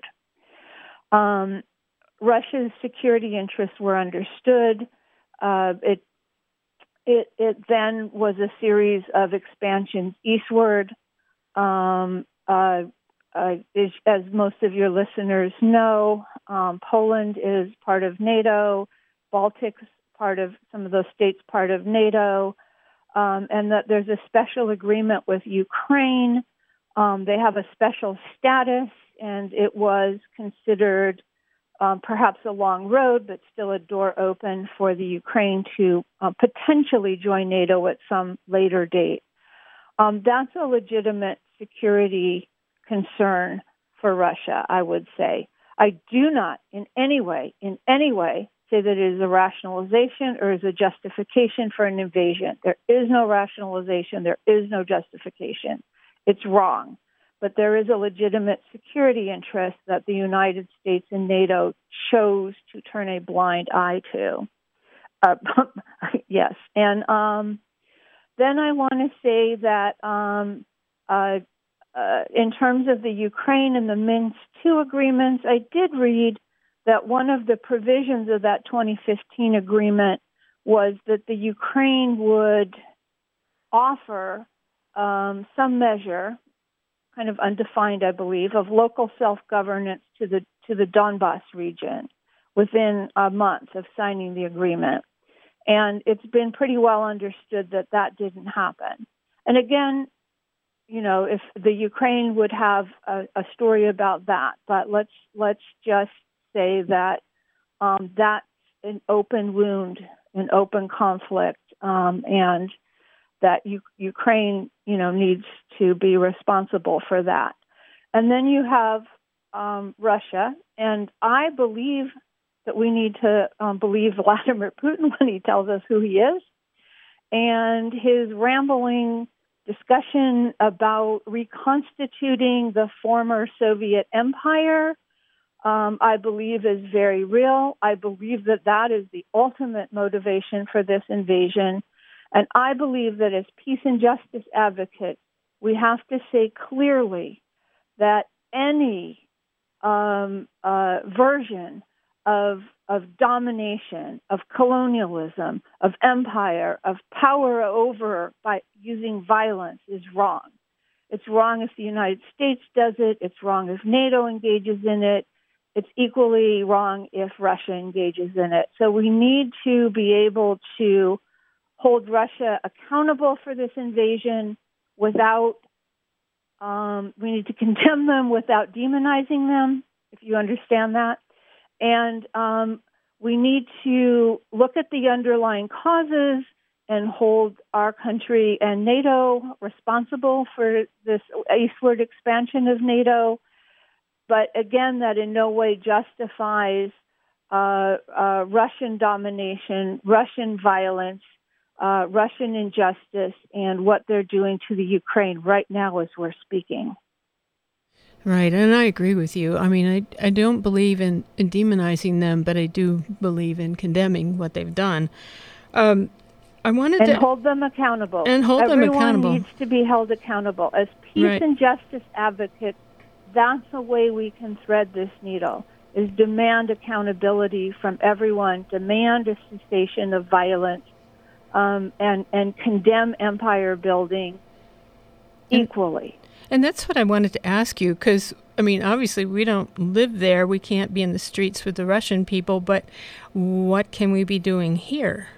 Um, Russia's security interests were understood. Uh, it It, it then was a series of expansions eastward. Um, uh, uh, is, as most of your listeners know, um, Poland is part of NATO, Baltic's part of some of those states part of NATO, um, and that there's a special agreement with Ukraine. Um, they have a special status, and it was considered Um, perhaps a long road, but still a door open for the Ukraine to uh, potentially join NATO at some later date. Um, that's a legitimate security concern for Russia, I would say. I do not in any way, in any way, say that it is a rationalization or is a justification for an invasion. There is no rationalization. There is no justification. It's wrong. But there is a legitimate security interest that the United States and NATO chose to turn a blind eye to. Uh, yes. And um, then I want to say that um, uh, uh, in terms of the Ukraine and the Minsk two agreements, I did read that one of the provisions of that twenty fifteen agreement was that the Ukraine would offer um, some measure, kind of undefined, I believe, of local self-governance to the to the Donbas region within a month of signing the agreement. And it's been pretty well understood that that didn't happen. And again, you know, if the Ukraine would have a, a story about that, but let's let's just say that um, that's an open wound, an open conflict, um, and that U- Ukraine, you know, needs to be responsible for that. And then you have um, Russia, and I believe that we need to um, believe Vladimir Putin when he tells us who he is, and his rambling discussion about reconstituting the former Soviet empire um, I believe is very real. I believe that that is the ultimate motivation for this invasion. And I believe that as peace and justice advocates, we have to say clearly that any um, uh, version of of domination, of colonialism, of empire, of power over by using violence is wrong. It's wrong if the United States does it. It's wrong if NATO engages in it. It's equally wrong if Russia engages in it. So we need to be able to hold Russia accountable for this invasion without, um, we need to condemn them without demonizing them, if you understand that. And um, we need to look at the underlying causes and hold our country and NATO responsible for this eastward expansion of NATO. But again, that in no way justifies uh, uh, Russian domination, Russian violence, uh, Russian injustice, and what they're doing to the Ukraine right now as we're speaking. Right, and I agree with you. I mean, I, I don't believe in, in demonizing them, but I do believe in condemning what they've done. Um, I wanted and to hold them accountable. And hold Everyone them accountable. Everyone needs to be held accountable. As peace right. and justice advocates, that's a way we can thread this needle, is demand accountability from everyone, demand a cessation of violence, um, and, and condemn empire building equally. And that's what I wanted to ask you, because, I mean, obviously we don't live there. We can't be in the streets with the Russian people, but what can we be doing here?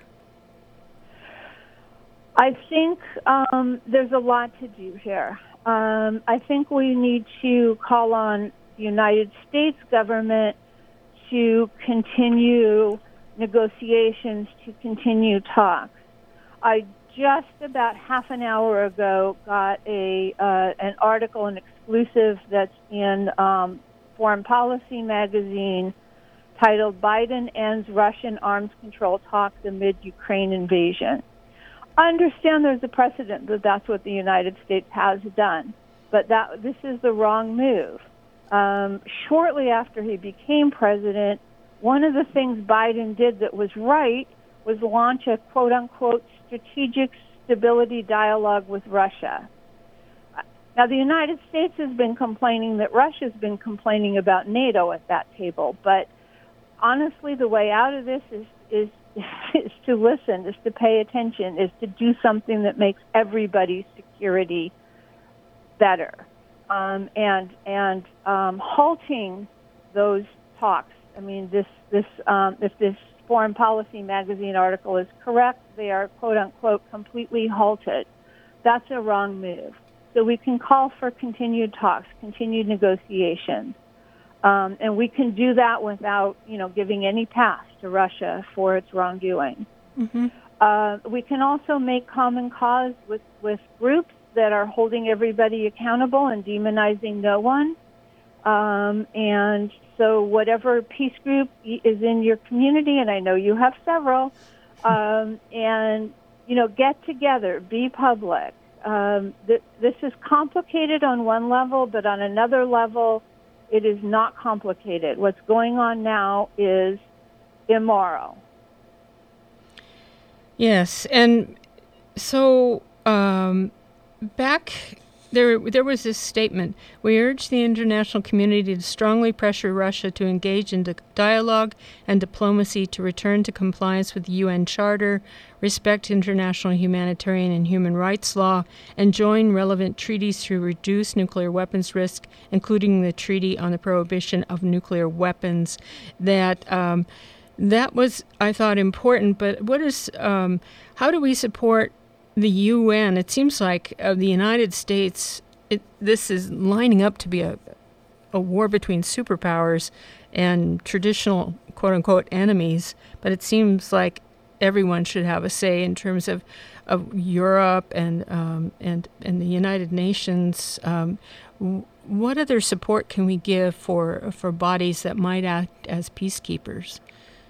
I think um, there's a lot to do here. Um, I think we need to call on the United States government to continue negotiations, to continue talks. I just about half an hour ago got a uh, an article, an exclusive that's in um, Foreign Policy magazine titled Biden Ends Russian Arms Control Talks Amid Ukraine Invasion. I understand there's a precedent that that's what the United States has done, but that this is the wrong move. Um, shortly after he became president, one of the things Biden did that was right was launch a quote-unquote strategic stability dialogue with Russia. Now, the United States has been complaining that Russia's been complaining about NATO at that table, but honestly, the way out of this is is is to listen, is to pay attention, is to do something that makes everybody's security better, um, and and um, halting those talks. I mean, this this um, if this Foreign Policy magazine article is correct, they are quote unquote completely halted. That's a wrong move. So we can call for continued talks, continued negotiations. Um, and we can do that without, you know, giving any pass to Russia for its wrongdoing. Mm-hmm. Uh, we can also make common cause with, with groups that are holding everybody accountable and demonizing no one. Um, and so whatever peace group is in your community, and I know you have several, um, and, you know, get together, be public. Um, th- this is complicated on one level, but on another level, it is not complicated. What's going on now is immoral. Yes, and so um, back there, there was this statement: "We urge the international community to strongly pressure Russia to engage in di- dialogue and diplomacy, to return to compliance with the U N Charter, respect international humanitarian and human rights law, and join relevant treaties to reduce nuclear weapons risk, including the Treaty on the Prohibition of Nuclear Weapons." That um, that was, I thought, important. But what is? Um, how do we support the U N? It seems like uh, the United States, it, this is lining up to be a, a war between superpowers and traditional quote-unquote enemies, but it seems like everyone should have a say in terms of, of Europe and, um, and, and the United Nations. Um, w- what other support can we give for, for bodies that might act as peacekeepers?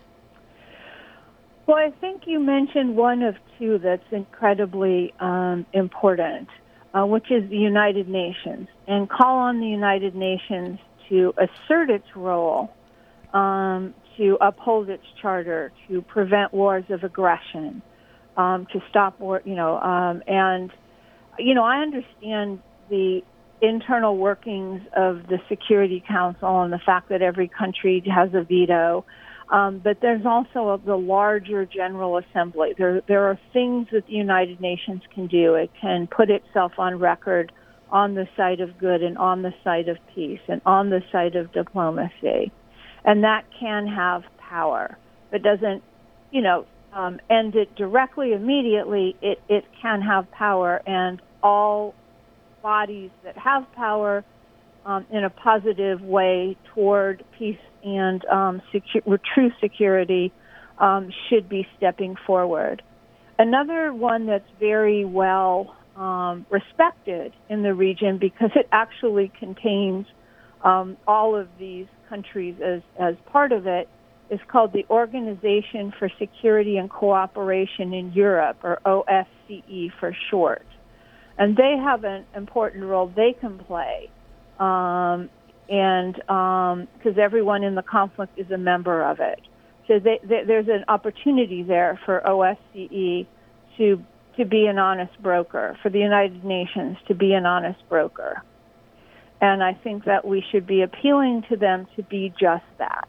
Well, I think you mentioned one of two that's incredibly um, important, uh, which is the United Nations, and call on the United Nations to assert its role, um, to uphold its charter, to prevent wars of aggression, um, to stop war, you know, um, and, you know, I understand the internal workings of the Security Council and the fact that every country has a veto. Um, but there's also a, the larger General Assembly. There, there are things that the United Nations can do. It can put itself on record on the side of good and on the side of peace and on the side of diplomacy. And that can have power. It doesn't, you know, um, end it directly, immediately. It, it can have power, and all bodies that have power um, in a positive way toward peace and um, secu- true security um, should be stepping forward. Another one that's very well um, respected in the region, because it actually contains um, all of these countries as, as part of it, is called the Organization for Security and Cooperation in Europe, or O S C E for short. And they have an important role they can play. Um, and because um, everyone in the conflict is a member of it. So they, they, there's an opportunity there for O S C E to to be an honest broker, for the United Nations to be an honest broker. And I think that we should be appealing to them to be just that.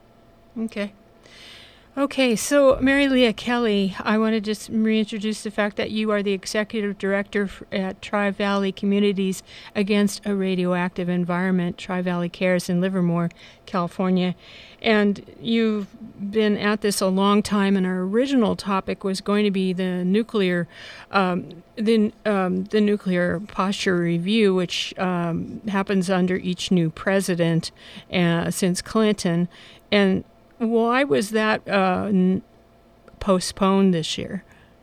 Okay. Okay, so Mary Leah Kelly, I want to just reintroduce the fact that you are the executive director at Tri-Valley Communities Against a Radioactive Environment, Tri-Valley Cares in Livermore, California. And you've been at this a long time, and our original topic was going to be the nuclear um, the, um, the nuclear posture review, which um, happens under each new president uh, since Clinton. And why was that uh, n- postponed this year?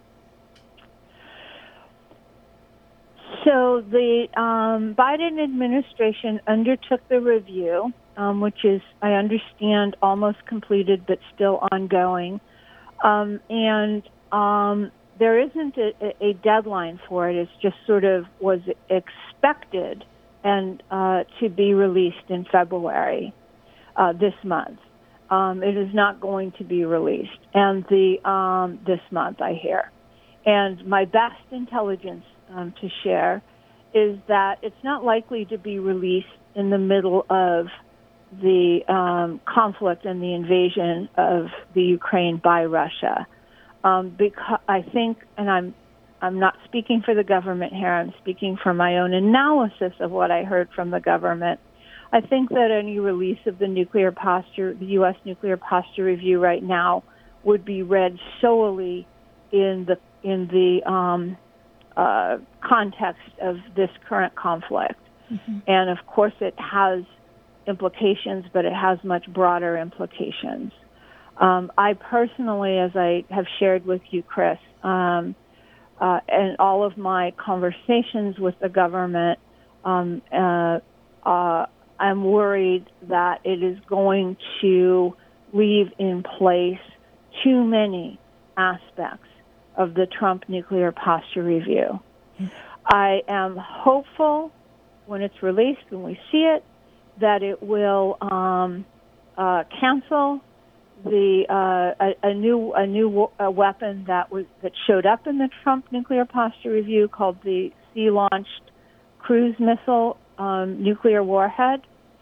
So the um, Biden administration undertook the review, um, which is, I understand, almost completed but still ongoing. Um, and um, there isn't a, a deadline for it. It's just sort of was expected and uh, to be released in February uh, this month. Um, it is not going to be released, and the um, this month, I hear. And my best intelligence um, to share is that it's not likely to be released in the middle of the um, conflict and the invasion of the Ukraine by Russia. Um, because I think, and I'm I'm not speaking for the government here, I'm speaking for my own analysis of what I heard from the government. I think that any release of the nuclear posture, the U S nuclear posture review right now, would be read solely in the in the um, uh, context of this current conflict. Mm-hmm. And of course, it has implications, but it has much broader implications. Um, I personally, as I have shared with you, Chris, um, uh, and all of my conversations with the government, um, uh, uh, I'm worried that it is going to leave in place too many aspects of the Trump nuclear posture review. Mm-hmm. I am hopeful when it's released, when we see it, that it will um, uh, cancel the uh, a, a new a new a weapon that was that showed up in the Trump nuclear posture review called the sea-launched cruise missile um, nuclear warhead,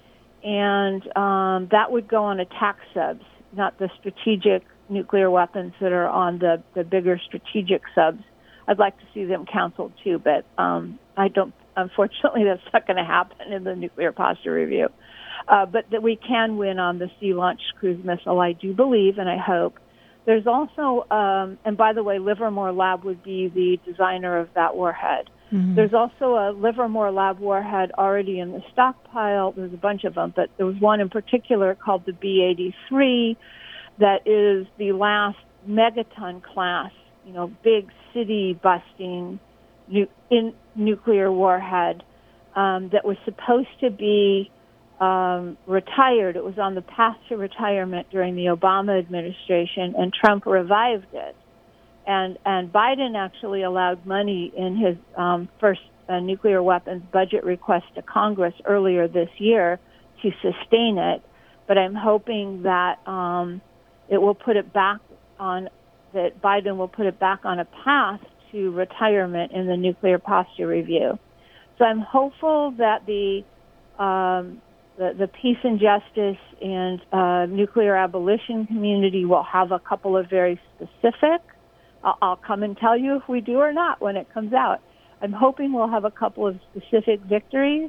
and um, that would go on attack subs, not the strategic nuclear weapons that are on the, the bigger strategic subs. I'd like to see them canceled too, but um, I don't. Unfortunately, that's not going to happen in the nuclear posture review. Uh, but that we can win on the sea-launched cruise missile, I do believe, and I hope. There's also, um, and by the way, Livermore Lab would be the designer of that warhead. Mm-hmm. There's also a Livermore Lab warhead already in the stockpile. There's a bunch of them, but there was one in particular called the B eighty-three that is the last megaton class, you know, big city-busting nu- in nuclear warhead um, that was supposed to be um, retired. It was on the path to retirement during the Obama administration, and Trump revived it. And and Biden actually allowed money in his um, first uh, nuclear weapons budget request to Congress earlier this year to sustain it. But I'm hoping that um, it will put it back on, that Biden will put it back on a path to retirement in the nuclear posture review. So I'm hopeful that the um, the, the peace and justice and uh, nuclear abolition community will have a couple of very specific. I'll, I'll come and tell you if we do or not when it comes out. I'm hoping we'll have a couple of specific victories,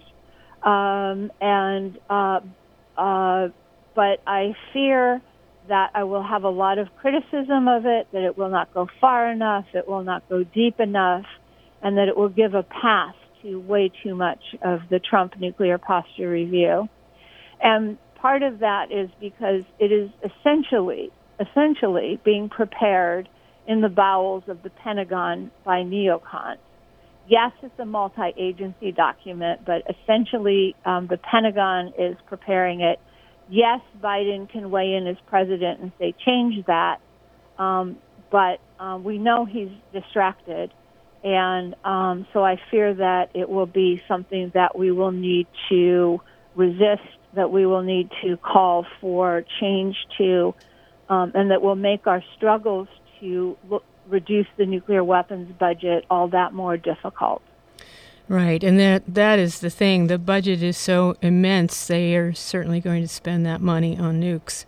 um, and uh, uh, but I fear that I will have a lot of criticism of it, that it will not go far enough, it will not go deep enough, and that it will give a pass to way too much of the Trump nuclear posture review. And part of that is because it is essentially, essentially being prepared in the bowels of the Pentagon by neocons. Yes, it's a multi-agency document, but essentially um, the Pentagon is preparing it. Yes, Biden can weigh in as president and say, change that, um, but um, we know he's distracted. And um, so I fear that it will be something that we will need to resist, that we will need to call for change to, um, and that will make our struggles to look, reduce the nuclear weapons budget all that more difficult. Right, and that that is the thing. The budget is so immense, they are certainly going to spend that money on nukes.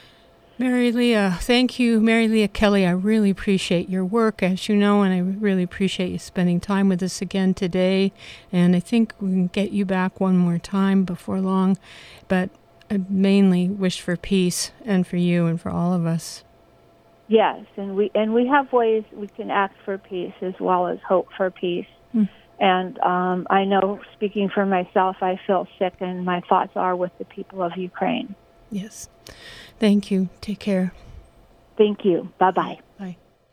Mary Leah, thank you, Mary Leah Kelly. I really appreciate your work, as you know, and I really appreciate you spending time with us again today. And I think we can get you back one more time before long. But I mainly wish for peace, and for you and for all of us. Yes, and we and we have ways we can act for peace as well as hope for peace. Hmm. And um, I know, speaking for myself, I feel sick, and my thoughts are with the people of Ukraine. Yes. Thank you. Take care. Thank you. Bye-bye. Bye.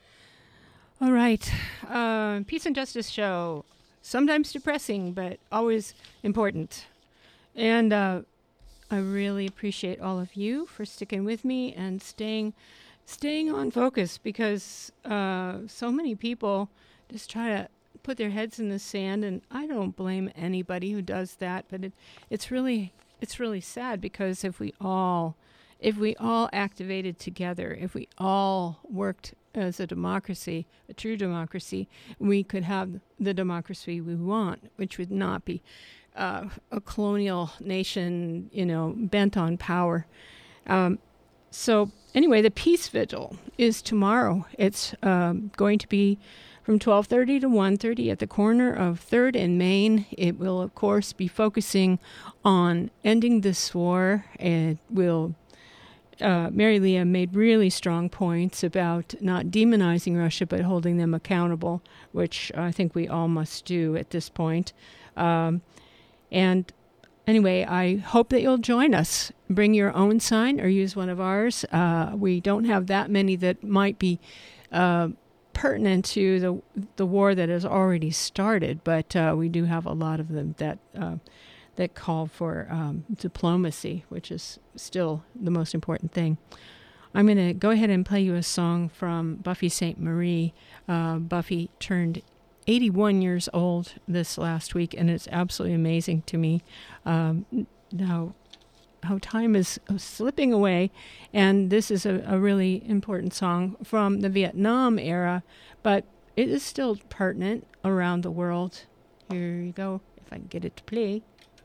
All right. Uh, Peace and Justice Show. Sometimes depressing, but always important. And uh, I really appreciate all of you for sticking with me and staying staying on focus, because uh, so many people just try to put their heads in the sand, and I don't blame anybody who does that, but it, it's really it's really sad, because if we all if we all activated together, if we all worked as a democracy, a true democracy, we could have the democracy we want, which would not be uh, a colonial nation, you know, bent on power. Um, so anyway, the Peace Vigil is tomorrow. It's um, going to be from twelve thirty to one thirty at the corner of third and Main. It will, of course, be focusing on ending this war. It will, uh, Mary Leah made really strong points about not demonizing Russia, but holding them accountable, which I think we all must do at this point. Um, and anyway, I hope that you'll join us. Bring your own sign or use one of ours. Uh, we don't have that many that might be uh, pertinent to the the war that has already started, but uh, we do have a lot of them that uh, that call for um, diplomacy, which is still the most important thing. I'm going to go ahead and play you a song from Buffy Sainte Marie. Uh, Buffy turned eighty-one years old this last week, and it's absolutely amazing to me um, how how time is slipping away. And this is a, a really important song from the Vietnam era, but it is still pertinent around the world. Here you go, if I can get it to play.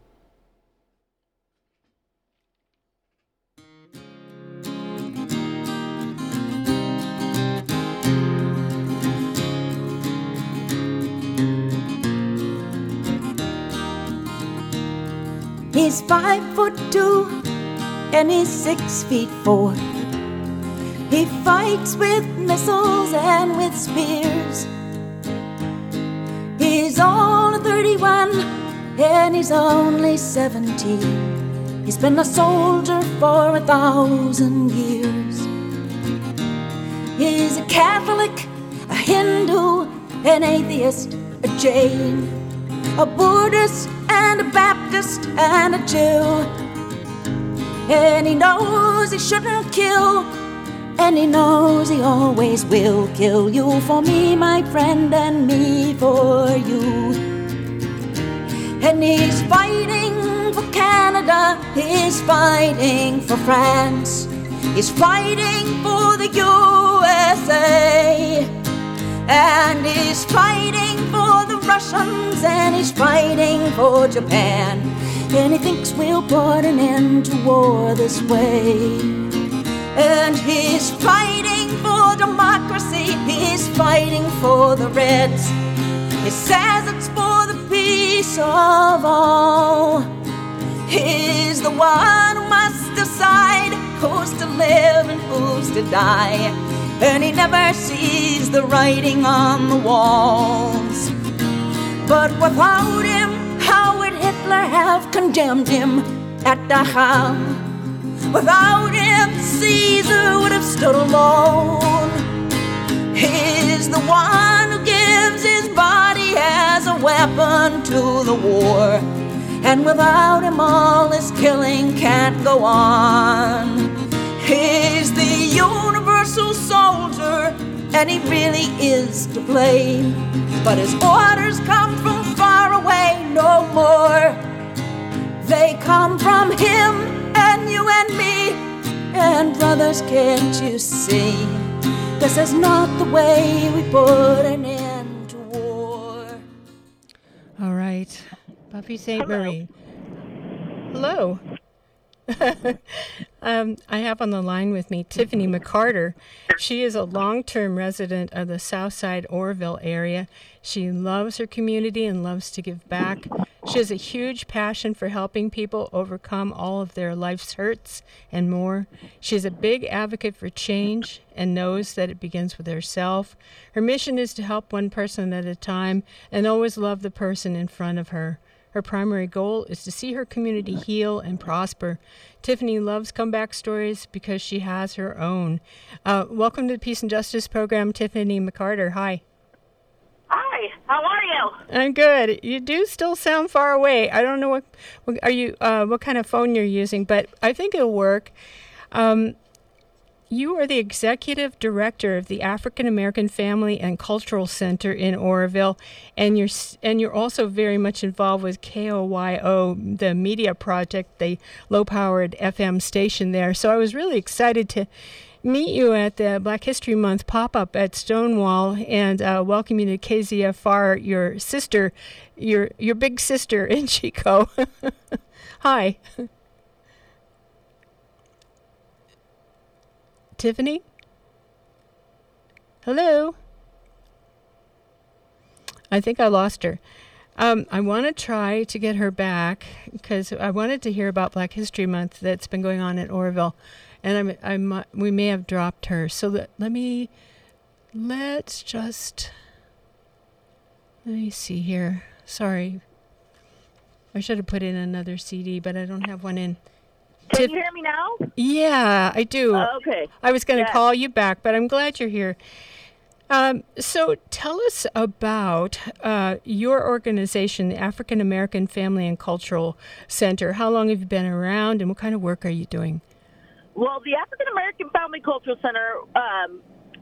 He's five foot two and he's six feet four. He fights with missiles and with spears. He's all of thirty-one and he's only seventeen. He's been a soldier for a thousand years. He's a Catholic, a Hindu, an atheist, a Jain, a Buddhist and a Baptist and a Jew. And he knows he shouldn't kill, and he knows he always will kill. You for me, my friend, and me for you. And he's fighting fighting for Canada, he's fighting for France, he's fighting for the U S A, and he's fighting for the Russians, and he's fighting for Japan, and he thinks we'll put an end to war this way. And he's fighting for democracy, he's fighting for the Reds, he says it's for the peace of all. He's the one who must decide who's to live and who's to die, and he never sees the writing on the walls. But without him, how would Hitler have condemned him at Dachau? Without him, Caesar would have stood alone. He's the one who gives his body as a weapon to the war, and without him all this killing can't go on. He's the universal soldier, and he really is to blame, but his orders come from far away no more. They come from him and you and me, and brothers, can't you see, this is not the way we put an end to war. All right, Buffy Saint Marie. Hello. um, I have on the line with me Tiffany McCarter. She is a long-term resident of the Southside Oroville area. She loves her community and loves to give back. She has a huge passion for helping people overcome all of their life's hurts and more. She's a big advocate for change and knows that it begins with herself. Her mission is to help one person at a time and always love the person in front of her. Her primary goal is to see her community heal and prosper. Tiffany loves comeback stories because she has her own. Uh, welcome to the Peace and Justice program, Tiffany McCarter. Hi. Hi, how are you? I'm good. You do still sound far away. I don't know what, what are you uh, what kind of phone you're using, but I think it'll work. Um, you are the executive director of the African American Family and Cultural Center in Oroville, and you're and you're also very much involved with K O Y O, the media project, the low-powered F M station there. So I was really excited to meet you at the Black History Month pop-up at Stonewall and uh, welcome you to K Z F R, your sister, your your big sister in Chico. Hi. Tiffany? Hello? I think I lost her. Um, I want to try to get her back because I wanted to hear about Black History Month that's been going on in Oroville. And I'm, I'm, we may have dropped her. So let, let me, let's just, let me see here. Sorry. I should have put in another C D, but I don't have one in. Can Tiff- you hear me now? Yeah, I do. Uh, okay. I was going to yes. call you back, but I'm glad you're here. Um, so tell us about uh, your organization, the African American Family and Cultural Center. How long have you been around, and what kind of work are you doing? Well, the African American Family Cultural Center um,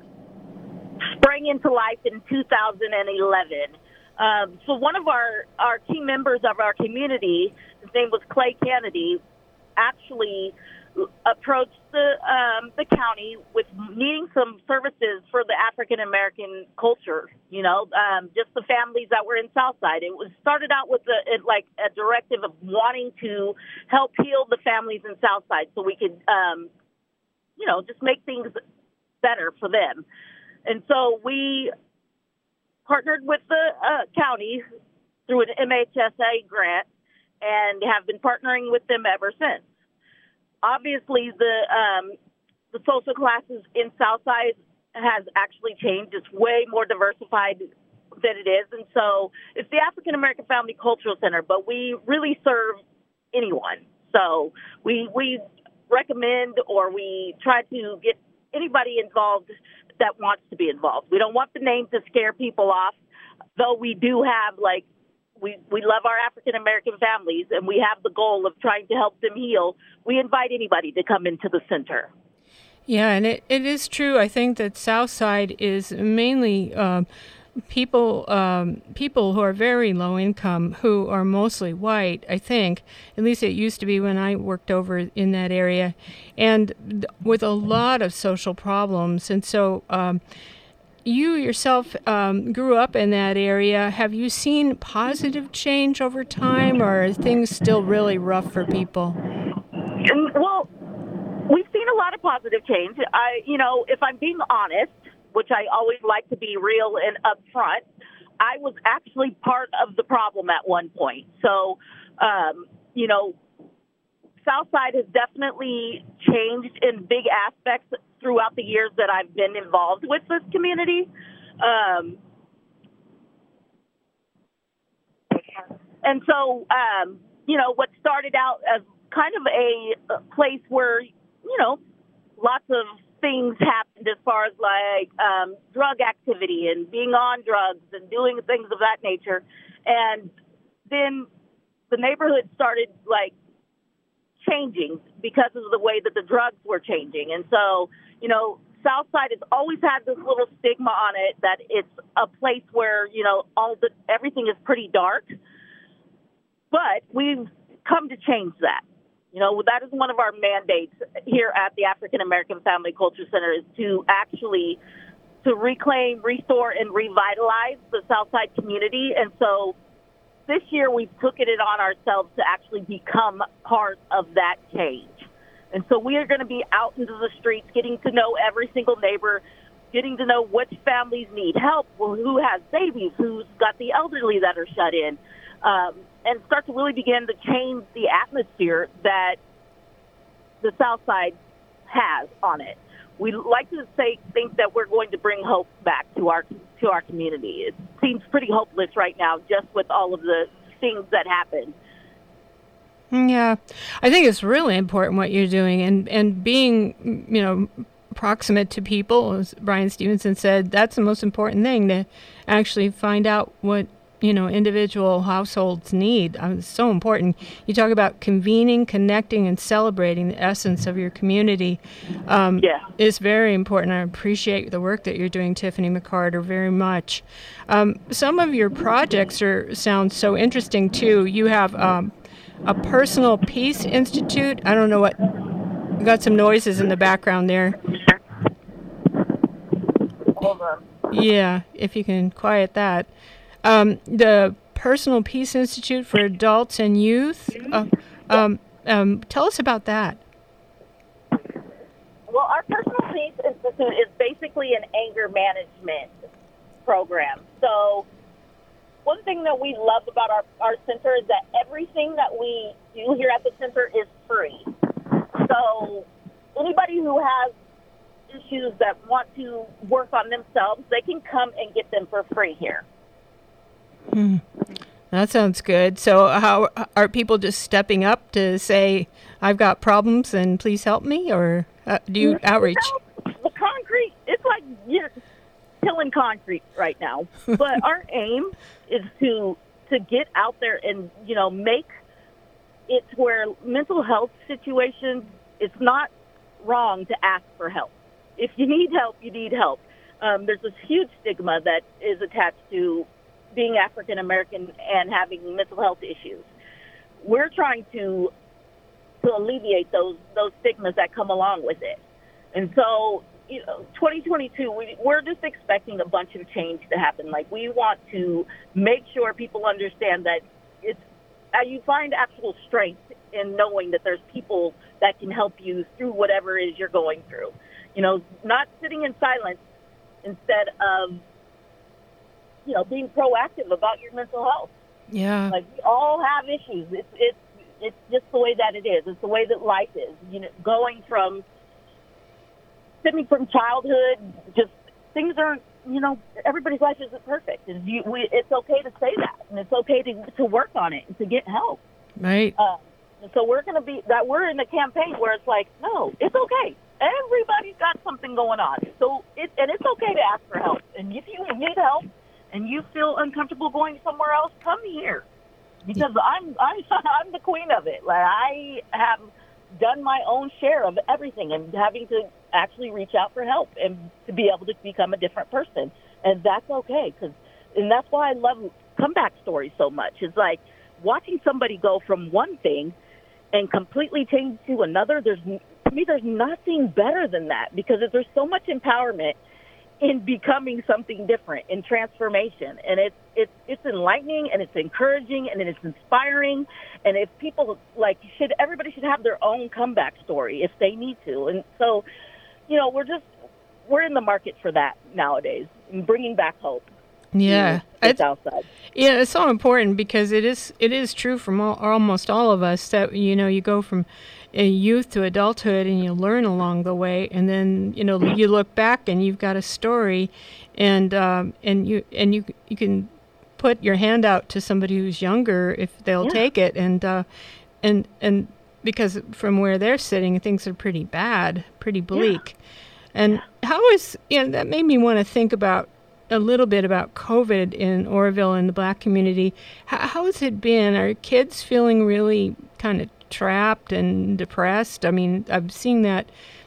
sprang into life in two thousand eleven. Um, so one of our, our team members of our community, his name was Clay Kennedy, actually approached the um, the county with needing some services for the African American culture. You know, um, just the families that were in Southside. It was started out with a, it, like a directive of wanting to help heal the families in Southside, so we could, um, you know, just make things better for them. And so we partnered with the uh, county through an M H S A grant and have been partnering with them ever since. Obviously, the um, the social classes in Southside has actually changed. It's way more diversified than it is. And so it's the African American Family Cultural Center, but we really serve anyone. So we we recommend or we try to get anybody involved that wants to be involved. We don't want the name to scare people off, though we do have, like, We we love our African American families, and we have the goal of trying to help them heal. We invite anybody to come into the center. Yeah, and it, it is true. I think that Southside is mainly uh, people um, people who are very low income, who are mostly white, I think, at least it used to be when I worked over in that area, and th- with a lot of social problems. And so um, you yourself um, grew up in that area. Have you seen positive change over time, or are things still really rough for people? And, well, we've seen a lot of positive change. I, you know, if I'm being honest, which I always like to be real and upfront, I was actually part of the problem at one point. So, um, you know, Southside has definitely changed in big aspects throughout the years that I've been involved with this community. Um, and so, um, you know, what started out as kind of a, a place where, you know, lots of things happened as far as like um, drug activity and being on drugs and doing things of that nature. And then the neighborhood started like changing because of the way that the drugs were changing. And so, you know, Southside has always had this little stigma on it that it's a place where, you know, all the everything is pretty dark. But we've come to change that. You know, that is one of our mandates here at the African American Family Culture Center, is to actually to reclaim, restore, and revitalize the Southside community. And so this year we've taken it on ourselves to actually become part of that change. And so we are going to be out into the streets, getting to know every single neighbor, getting to know which families need help, who has babies, who's got the elderly that are shut in, um, and start to really begin to change the atmosphere that the South Side has on it. We like to say, think that we're going to bring hope back to our to our community. It seems pretty hopeless right now, just with all of the things that happen. Yeah, I think it's really important what you're doing, and, and being, you know, proximate to people, as Brian Stevenson said, that's the most important thing, to actually find out what, you know, individual households need. I mean, it's so important. You talk about convening, connecting, and celebrating the essence of your community. Um, yeah. It's very important. I appreciate the work that you're doing, Tiffany McCarter, very much. Um, some of your projects are sound so interesting, too. You have um, a Personal Peace Institute. I don't know what, we got some noises in the background there. Hold on. Yeah, if you can quiet that. Um, the Personal Peace Institute for Adults and Youth. Uh, um, um, tell us about that. Well, our Personal Peace Institute is basically an anger management program. So one thing that we love about our, our center is that everything that we do here at the center is free. So anybody who has issues that want to work on themselves, they can come and get them for free here. Hmm. That sounds good. So how are people just stepping up to say, I've got problems and please help me? Or uh, do you outreach? The concrete, it's like you're killing concrete right now. But our aim is to to get out there and, you know, make it where mental health situations, it's not wrong to ask for help. If you need help, you need help. Um, there's this huge stigma that is attached to being African American and having mental health issues. We're trying to to alleviate those those stigmas that come along with it. And so, you know, twenty twenty-two, we, we're just expecting a bunch of change to happen. Like, we want to make sure people understand that it's uh, you find actual strength in knowing that there's people that can help you through whatever it is you're going through. You know, not sitting in silence instead of, you know, being proactive about your mental health. Yeah. Like, we all have issues. It's it's it's just the way that it is. It's the way that life is. You know, going from sitting from childhood, just things aren't. You know, everybody's life isn't perfect, and you, we, it's okay to say that, and it's okay to to work on it and to get help. Right. Uh, and so we're going to be that we're in a campaign where it's like, no, it's okay. Everybody's got something going on, so it and it's okay to ask for help. And if you need help and you feel uncomfortable going somewhere else, come here, because I'm I'm I'm the queen of it. Like, I have done my own share of everything and having to actually reach out for help and to be able to become a different person, and that's okay, because and that's why I love comeback stories so much. It's like watching somebody go from one thing and completely change to another. There's, to me, there's nothing better than that, because there's so much empowerment in becoming something different, in transformation. And it's, it's, it's enlightening, and it's encouraging, and it's inspiring. And if people, like, should, everybody should have their own comeback story if they need to. And so, you know, we're just, we're in the market for that nowadays, and bringing back hope. Yeah. It's outside. Yeah, it's so important, because it is it is true from all, almost all of us that, you know, you go from a youth to adulthood and you learn along the way, and then, you know, you look back and you've got a story, and um, and you and you you can put your hand out to somebody who's younger if they'll Yeah. take it, and uh, and and because from where they're sitting, things are pretty bad, pretty bleak. And how is, you know, that made me want to think about a little bit about COVID in Oroville and the Black community. How, how has it been? Are kids feeling really kind of trapped and depressed? I mean, I've seen that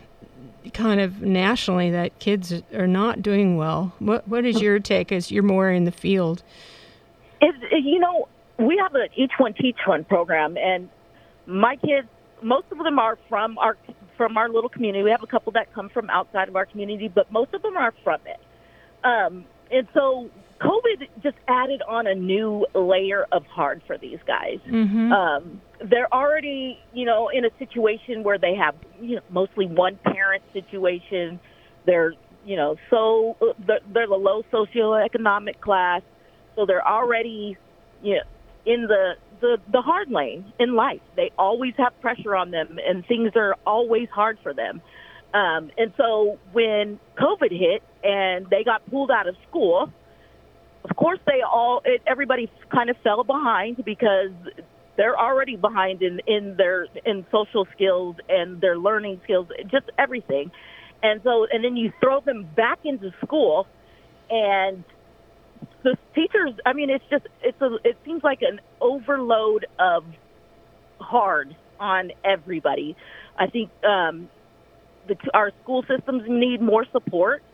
kind of nationally, that kids are not doing well. What What is your take, as you're more in the field? It, it- you know, we have an Each One Teach One program, and my kids, most of them are from our from our little community. We have a couple that come from outside of our community, but most of them are from it. Um, and so COVID just added on a new layer of hard for these guys. Mm-hmm. Um, they're already, you know, in a situation where they have, you know, mostly one parent situation. They're, you know, so they're, they're the low socioeconomic class. So they're already, you know, in the, the, the hard lane in life. They always have pressure on them, and things are always hard for them. Um, and so when COVID hit and they got pulled out of school, of course they all, it, everybody kind of fell behind, because they're already behind in, in their, in social skills and their learning skills, just everything. And so, and then you throw them back into school, and the teachers, I mean, it's just, it's a, it seems like an overload of hard on everybody. I think, um, The, our school systems need more support.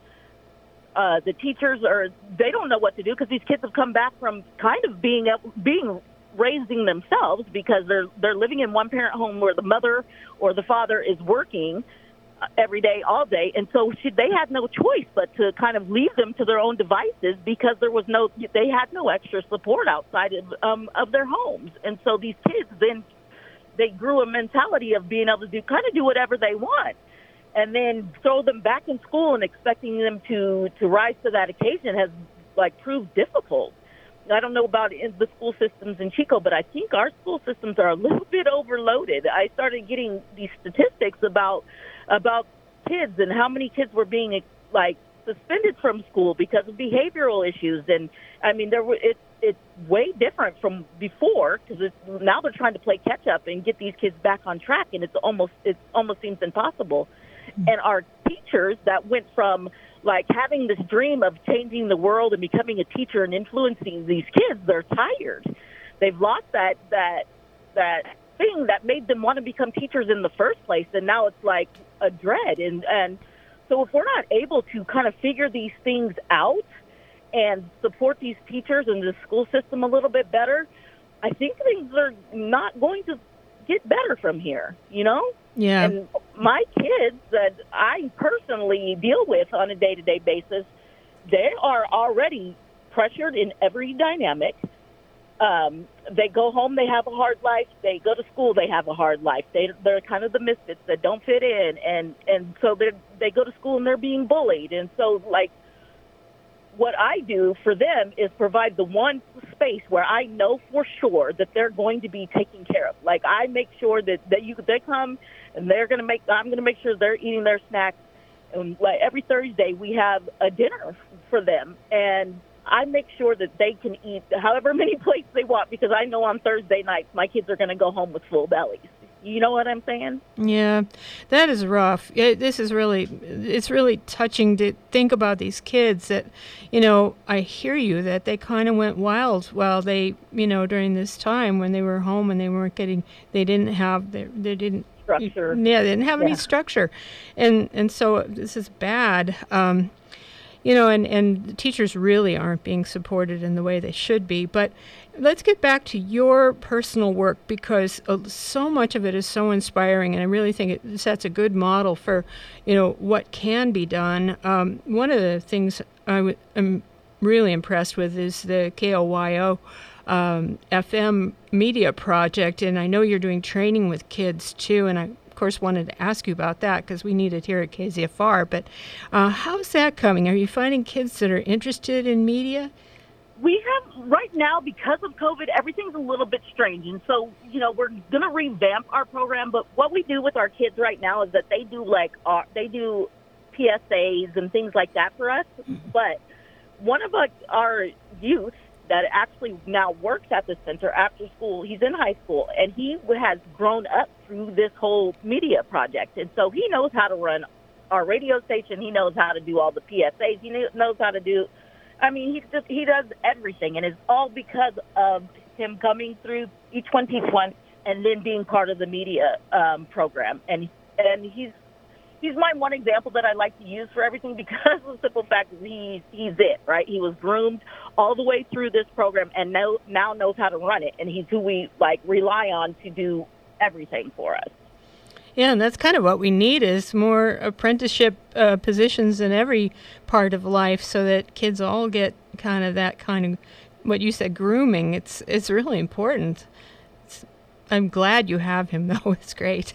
Uh, the teachers are, they don't know what to do, because these kids have come back from kind of being being raising themselves, because they're they're living in one parent home where the mother or the father is working every day, all day, and so she, they had no choice but to kind of leave them to their own devices, because there was no, they had no extra support outside of um, of their homes. And so these kids then, they grew a mentality of being able to do kind of do whatever they want. And then throw them back in school and expecting them to, to rise to that occasion has, like, proved difficult. I don't know about in the school systems in Chico, but I think our school systems are a little bit overloaded. I started getting these statistics about about kids and how many kids were being, like, suspended from school because of behavioral issues. And, I mean, there were it's it's way different from before, because now they're trying to play catch-up and get these kids back on track, and it's almost it almost seems impossible. And our teachers that went from, like, having this dream of changing the world and becoming a teacher and influencing these kids, they're tired. They've lost that that that thing that made them want to become teachers in the first place, and now it's like a dread. And, and so if we're not able to kind of figure these things out and support these teachers and the school system a little bit better, I think things are not going to get better from here, you know? Yeah. And my kids that I personally deal with on a day-to-day basis, they are already pressured in every dynamic. Um, they go home, they have a hard life. They go to school, they have a hard life. They, they're kind of the misfits that don't fit in. And, and so they they go to school and they're being bullied. And so, like, what I do for them is provide the one space where I know for sure that they're going to be taken care of. Like, I make sure that, that you they come and they're going to make, I'm going to make sure they're eating their snacks. And like every Thursday we have a dinner for them, and I make sure that they can eat however many plates they want, because I know on Thursday nights my kids are going to go home with full bellies. You know what I'm saying? Yeah, that is rough. It, this is really, it's really touching to think about these kids that, you know, I hear you, that they kind of went wild while they, you know, during this time when they were home and they weren't getting, they didn't have, their, they didn't, Structure. yeah, they didn't have Yeah. any structure. And, and so this is bad. Um, you know, and, and the teachers really aren't being supported in the way they should be. But let's get back to your personal work, because uh, so much of it is so inspiring, and I really think it sets a good model for, you know, what can be done. Um, one of the things I w- I'm really impressed with is the K O Y O um, F M media project, and I know you're doing training with kids too, and I of course wanted to ask you about that because we need it here at K Z F R. But uh, how's that coming? Are you finding kids that are interested in media? We have, right now, because of COVID, everything's a little bit strange. And so, you know, we're going to revamp our program. But what we do with our kids right now is that they do, like, uh, they do P S As and things like that for us. But one of our, our youth that actually now works at the center after school, he's in high school, and he has grown up through this whole media project. And so he knows how to run our radio station. He knows how to do all the P S As. He knows how to do, I mean, he just, he does everything. And it's all because of him coming through Each One Teach One and then being part of the media um, program. And and he's he's my one example that I like to use for everything, because of the simple fact that he's, he's it, right? He was groomed all the way through this program and now, now knows how to run it. And he's who we, like, rely on to do everything for us. Yeah, and that's kind of what we need, is more apprenticeship uh, positions in every part of life, so that kids all get kind of that kind of, what you said, grooming. It's it's really important. It's, I'm glad you have him, though. It's great.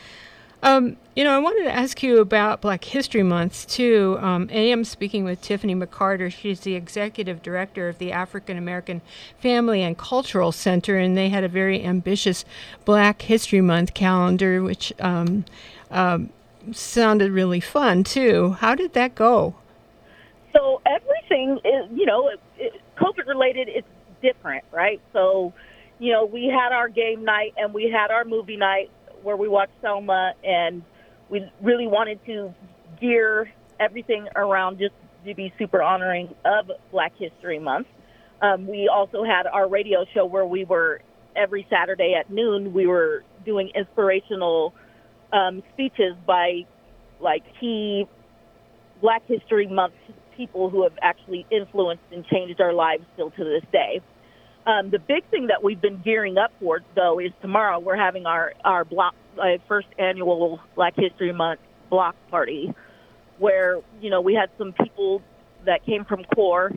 um, you know, I wanted to ask you about Black History Month, too. Um, I am speaking with Tiffany McCarter. She's the executive director of the African American Family and Cultural Center, and they had a very ambitious Black History Month calendar, which um, um, sounded really fun, too. How did that go? So everything is, you know, it, it, COVID-related, it's different, right? So, you know, we had our game night and we had our movie night where we watched Selma, and we really wanted to gear everything around just to be super honoring of Black History Month. Um, we also had our radio show where we were, every Saturday at noon, we were doing inspirational um, speeches by, like, key Black History Month people who have actually influenced and changed our lives still to this day. Um, the big thing that we've been gearing up for, though, is tomorrow we're having our, our block, uh, first annual Black History Month block party, where, you know, we had some people that came from CORE,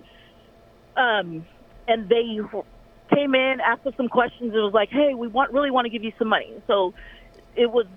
um, and they came in, asked us some questions, and was like, hey, we want really want to give you some money. So it was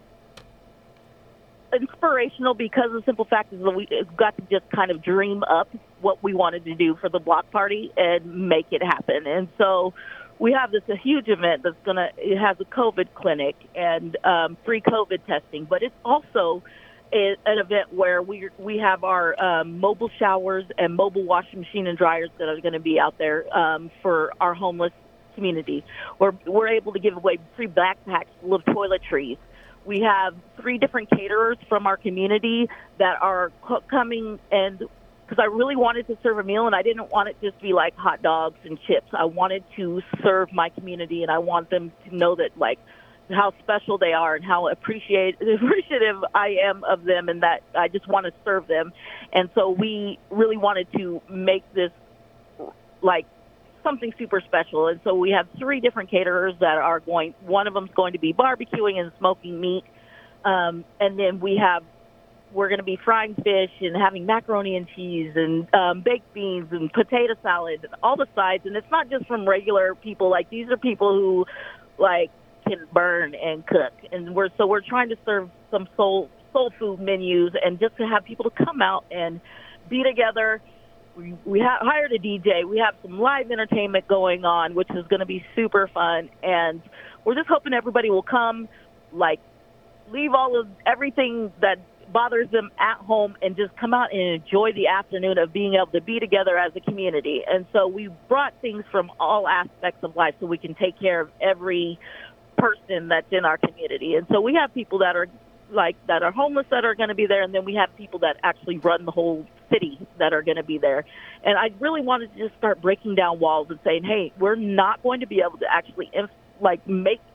inspirational because the simple fact is that we got to just kind of dream up what we wanted to do for the block party and make it happen. And so we have this a huge event that's going to, it has a COVID clinic and um, free COVID testing, but it's also a, an event where we we have our um, mobile showers and mobile washing machine and dryers that are going to be out there um, for our homeless community. We're, we're able to give away free backpacks full of toiletries. We have three different caterers from our community that are co- coming, and because I really wanted to serve a meal, and I didn't want it just to be like hot dogs and chips. I wanted to serve my community, and I want them to know that, like, how special they are and how appreciate, appreciative I am of them, and that I just want to serve them. And so we really wanted to make this, like, something super special. And so we have three different caterers that are going, one of them's going to be barbecuing and smoking meat. Um, and then we have, we're going to be frying fish and having macaroni and cheese and um, baked beans and potato salad and all the sides. And it's not just from regular people. Like, these are people who, like, can burn and cook. And we're, so we're trying to serve some soul, soul food menus, and just to have people to come out and be together. We, we ha- hired a D J. We have some live entertainment going on, which is going to be super fun. And we're just hoping everybody will come, like, leave all of everything that bothers them at home and just come out and enjoy the afternoon of being able to be together as a community. And so we brought things from all aspects of life so we can take care of every person that's in our community. And so we have people that are like that are homeless that are going to be there, and then we have people that actually run the whole city that are going to be there. And I really wanted to just start breaking down walls and saying, hey, we're not going to be able to actually like make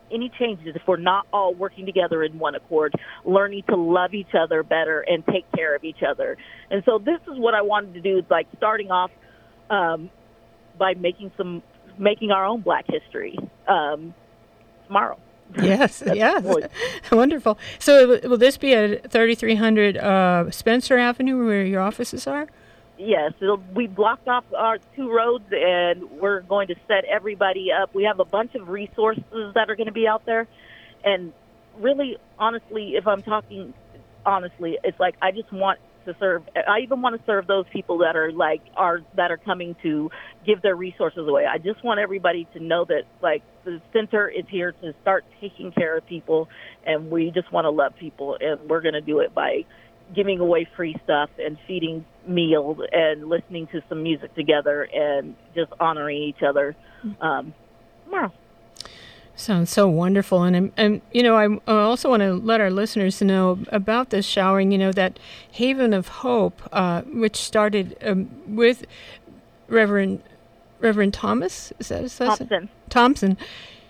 any changes if we're not all working together in one accord, learning to love each other better and take care of each other. And so this is what I wanted to do, is like starting off um, by making some making our own Black history um, tomorrow. Yes, yes. Wonderful. So will this be at thirty-three hundred uh, Spencer Avenue where your offices are? Yes, it'll, we blocked off our two roads, and we're going to set everybody up. We have a bunch of resources that are going to be out there. And really, honestly, if I'm talking honestly, it's like I just want to serve. I even want to serve those people that are like are that are coming to give their resources away. I just want everybody to know that like the center is here to start taking care of people, and we just want to love people, and we're going to do it by giving away free stuff and feeding meals and listening to some music together and just honoring each other um, tomorrow. Sounds so wonderful. And, and you know, I also want to let our listeners know about this showering, you know, that Haven of Hope, uh, which started um, with Reverend Reverend Thomas, is that his last name? Thompson. Thompson.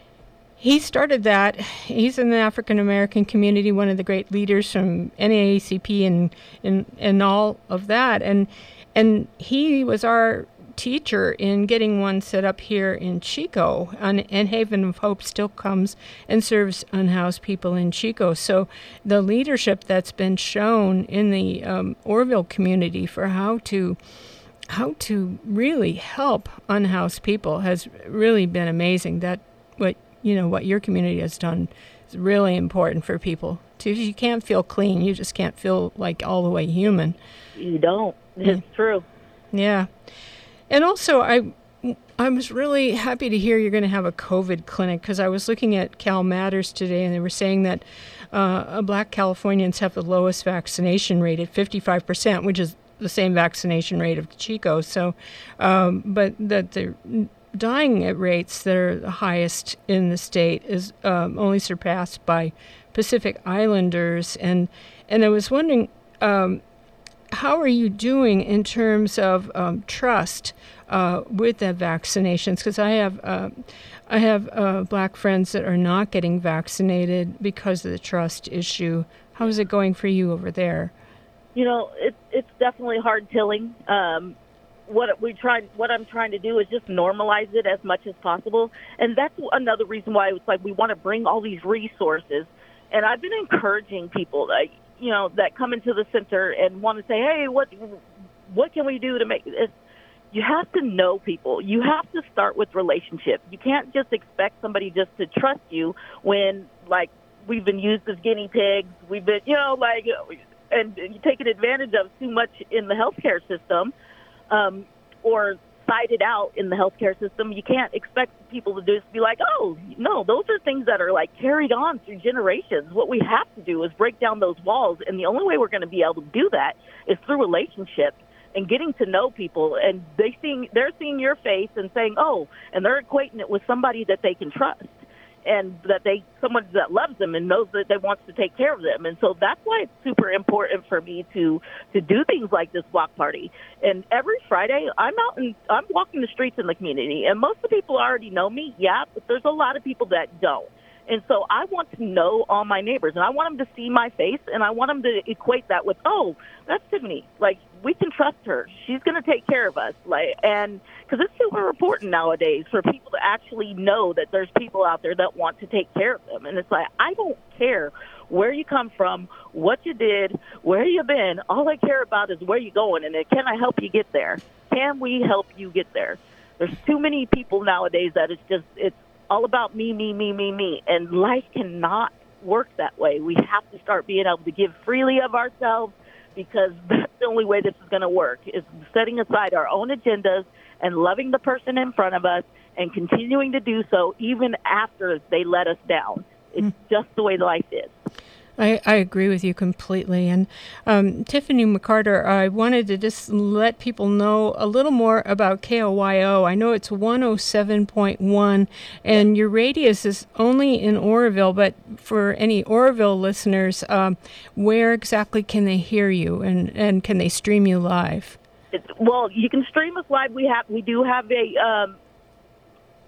He started that. He's in the African American community, one of the great leaders from N double A C P and and and all of that. And and he was our teacher in getting one set up here in Chico. And, and Haven of Hope still comes and serves unhoused people in Chico. So the leadership that's been shown in the um, Oroville community for how to how to really help unhoused people has really been amazing. That what you know, what your community has done is really important for people. Too. You can't feel clean. You just can't feel like all the way human. You don't. It's yeah. true. Yeah. And also, I I was really happy to hear you're going to have a COVID clinic, because I was looking at Cal Matters today, and they were saying that uh, Black Californians have the lowest vaccination rate at fifty-five percent, which is the same vaccination rate of Chico. So, um, but that the dying at rates that are the highest in the state is um, only surpassed by Pacific Islanders. And and I was wondering, um, how are you doing in terms of um, trust uh, with the vaccinations? Because I have uh, I have uh, Black friends that are not getting vaccinated because of the trust issue. How is it going for you over there? You know, it, it's definitely hard tilling. Um, What we try, what I'm trying to do is just normalize it as much as possible, and that's another reason why it's like we want to bring all these resources. And I've been encouraging people, like you know, that come into the center and want to say, "Hey, what what can we do to make this?" You have to know people. You have to start with relationships. You can't just expect somebody just to trust you when, like, we've been used as guinea pigs. We've been, you know, like, and you're taken advantage of too much in the healthcare system. Um, or cited out in the healthcare system. You can't expect people to just be like, oh, no, those are things that are like carried on through generations. What we have to do is break down those walls, and the only way we're going to be able to do that is through relationships and getting to know people. And they seeing, they're seeing your face and saying, oh, and they're equating it with somebody that they can trust, and that they someone that loves them and knows that they wants to take care of them. And so that's why it's super important for me to to do things like this block party. And every Friday, I'm out and I'm walking the streets in the community, and most of the people already know me, yeah, but there's a lot of people that don't. And so I want to know all my neighbors, and I want them to see my face, and I want them to equate that with, oh, that's Tiffany. Like, we can trust her. She's going to take care of us. Like, and because it's super important nowadays for people to actually know that there's people out there that want to take care of them. And it's like, I don't care where you come from, what you did, where you've been. All I care about is where you're going, and then can I help you get there? Can we help you get there? There's too many people nowadays that it's just, it's all about me, me, me, me, me. And life cannot work that way. We have to start being able to give freely of ourselves, because that's the only way this is going to work, is setting aside our own agendas and loving the person in front of us and continuing to do so even after they let us down. It's mm. just the way life is. I, I agree with you completely. And um, Tiffany McCarter, I wanted to just let people know a little more about K O Y O. I know it's one oh seven point one, and your radius is only in Oroville, but for any Oroville listeners, um, where exactly can they hear you, and, and can they stream you live? It's, well, you can stream us live. We have we do have a um,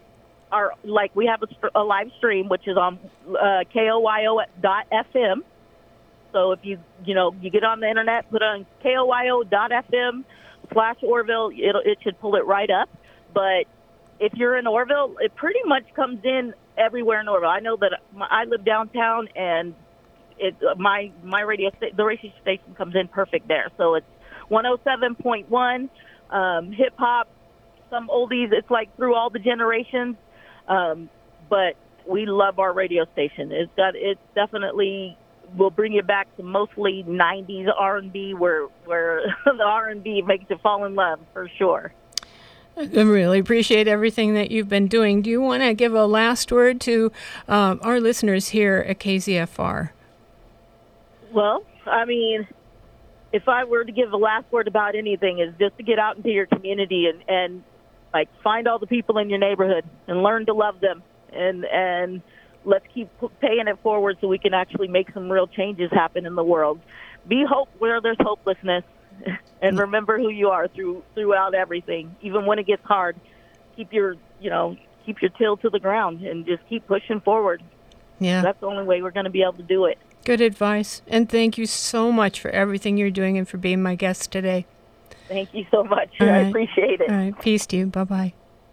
our, like we have a, a live stream, which is on uh, K O Y O dot F M. So if you, you know, you get on the internet, put on K O Y O dot F M slash Orville, it'll, it should pull it right up. But if you're in Orville, it pretty much comes in everywhere in Orville. I know that I live downtown, and it, my my radio sta- the radio station comes in perfect there. So it's one oh seven point one, um, hip hop, some oldies. It's like through all the generations, um, but we love our radio station. It's got it's definitely will bring you back to mostly nineties R and B, where where the R and B makes you fall in love for sure. I really appreciate everything that you've been doing. Do you want to give a last word to um, our listeners here at K Z F R? Well, I mean, if I were to give a last word about anything, is just to get out into your community and, and like find all the people in your neighborhood and learn to love them, and and let's keep paying it forward so we can actually make some real changes happen in the world. Be hope where there's hopelessness, and remember who you are through throughout everything. Even when it gets hard, keep your you know keep your till to the ground and just keep pushing forward. Yeah, that's the only way we're going to be able to do it. Good advice, and thank you so much for everything you're doing and for being my guest today. Thank you so much. All I right. appreciate it. All right, peace to you. Bye-bye.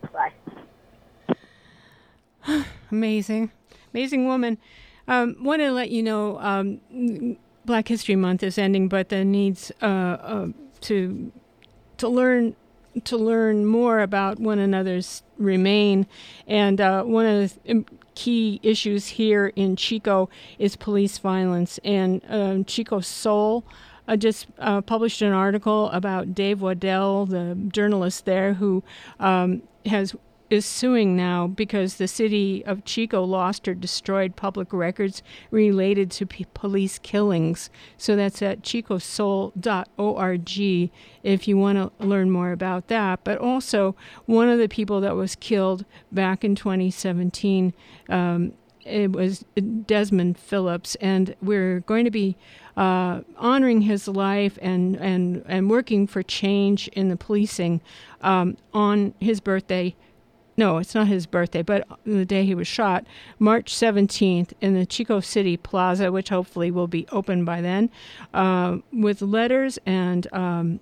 Bye. Amazing. Amazing woman. Um, want to let you know um, Black History Month is ending, but the needs uh, uh, to to learn to learn more about one another's remain. And uh, one of the key issues here in Chico is police violence. And um, Chico Soul uh, just uh, published an article about Dave Waddell, the journalist there, who um, has is suing now because the city of Chico lost or destroyed public records related to p- police killings. So that's at chico soul dot org if you want to learn more about that. But also, one of the people that was killed back in twenty seventeen, um, it was Desmond Phillips, and we're going to be uh, honoring his life and, and, and working for change in the policing um, on his birthday. No, it's not his birthday, but the day he was shot, March seventeenth, in the Chico City Plaza, which hopefully will be open by then, uh, with letters and um,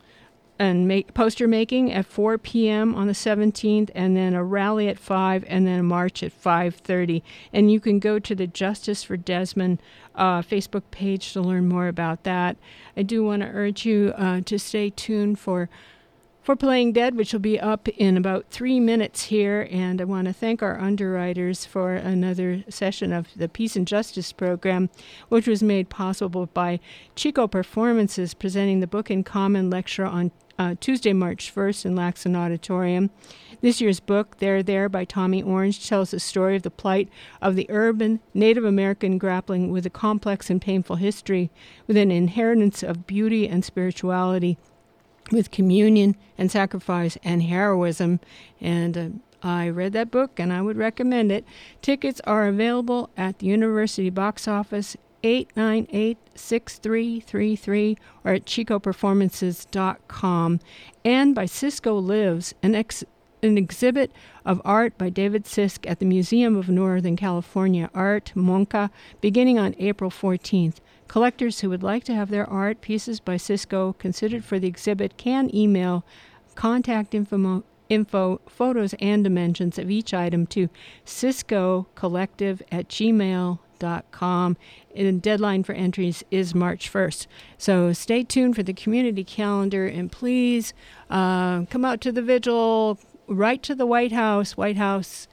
and make, poster making at four p.m. on the seventeenth, and then a rally at five, and then a march at five thirty. And you can go to the Justice for Desmond uh, Facebook page to learn more about that. I do want to urge you uh, to stay tuned for For Playing Dead, which will be up in about three minutes here. And I want to thank our underwriters for another session of the Peace and Justice program, which was made possible by Chico Performances, presenting the Book in Common lecture on uh, Tuesday, March first in Laxon Auditorium. This year's book, There There by Tommy Orange, tells the story of the plight of the urban Native American grappling with a complex and painful history, with an inheritance of beauty and spirituality, with communion and sacrifice and heroism. And uh, I read that book, and I would recommend it. Tickets are available at the University box office, eight nine eight, six three three three, or at chico performances dot com, and by Cisco Lives, an, ex- an exhibit of art by David Sisk at the Museum of Northern California Art, Monca, beginning on April fourteenth. Collectors who would like to have their art pieces by Cisco considered for the exhibit can email contact info, info photos and dimensions of each item to cisco collective at gmail dot com. And the deadline for entries is March first. So stay tuned for the community calendar, and please uh, come out to the vigil, write to the White House, white house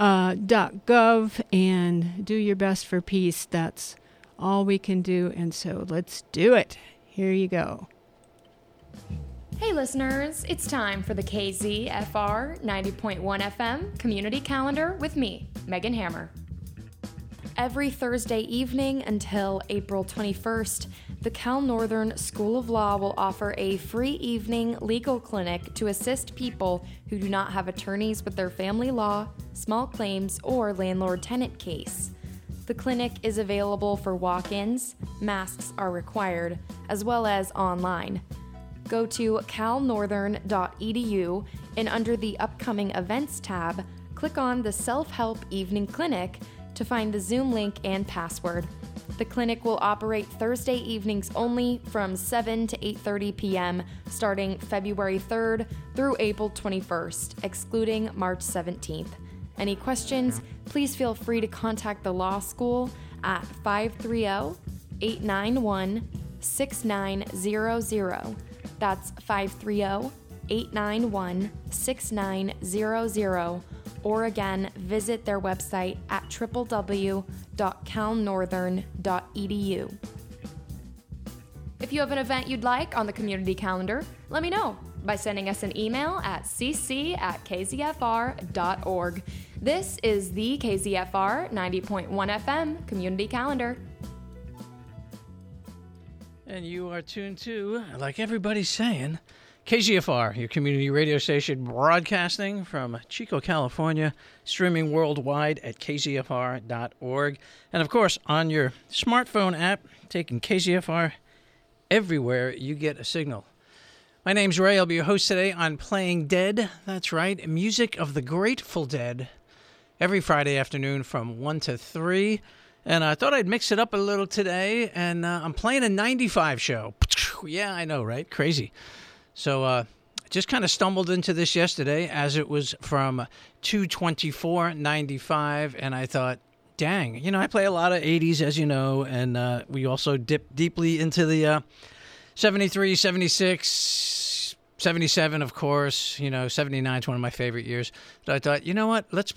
dot gov, and do your best for peace. That's all we can do, and so let's do it. Here you go. Hey listeners, it's time for the K Z F R ninety point one F M Community Calendar with me, Megan Hammer. Every Thursday evening until April twenty-first, the Cal Northern School of Law will offer a free evening legal clinic to assist people who do not have attorneys with their family law, small claims, or landlord-tenant case. The clinic is available for walk-ins, masks are required, as well as online. Go to cal northern dot e d u and under the Upcoming Events tab, click on the Self-Help Evening Clinic to find the Zoom link and password. The clinic will operate Thursday evenings only from seven to eight thirty p.m. starting February third through April twenty-first, excluding March seventeenth. Any questions, please feel free to contact the law school at five three zero, eight nine one, six nine zero zero. That's five three zero, eight nine one, six nine zero zero. Or again, visit their website at w w w dot cal northern dot e d u. If you have an event you'd like on the community calendar, let me know by sending us an email at c c at k z f r dot org. This is the K Z F R ninety point one F M Community Calendar. And you are tuned to, like everybody's saying, K Z F R, your community radio station, broadcasting from Chico, California, streaming worldwide at k z f r dot org. And, of course, on your smartphone app, taking K Z F R everywhere you get a signal. My name's Ray. I'll be your host today on Playing Dead. That's right, music of the Grateful Dead, every Friday afternoon from one to three. And I thought I'd mix it up a little today, and uh, I'm playing a ninety-five show. Yeah, I know, right? Crazy. So uh, I just kind of stumbled into this yesterday as it was from two twenty-four ninety-five, and I thought, dang, you know, I play a lot of eighties, as you know, and uh, we also dip deeply into the uh, seventy-three, seventy-six, seventy-seven, of course. You know, seventy-nine is one of my favorite years. But I thought, you know what, let's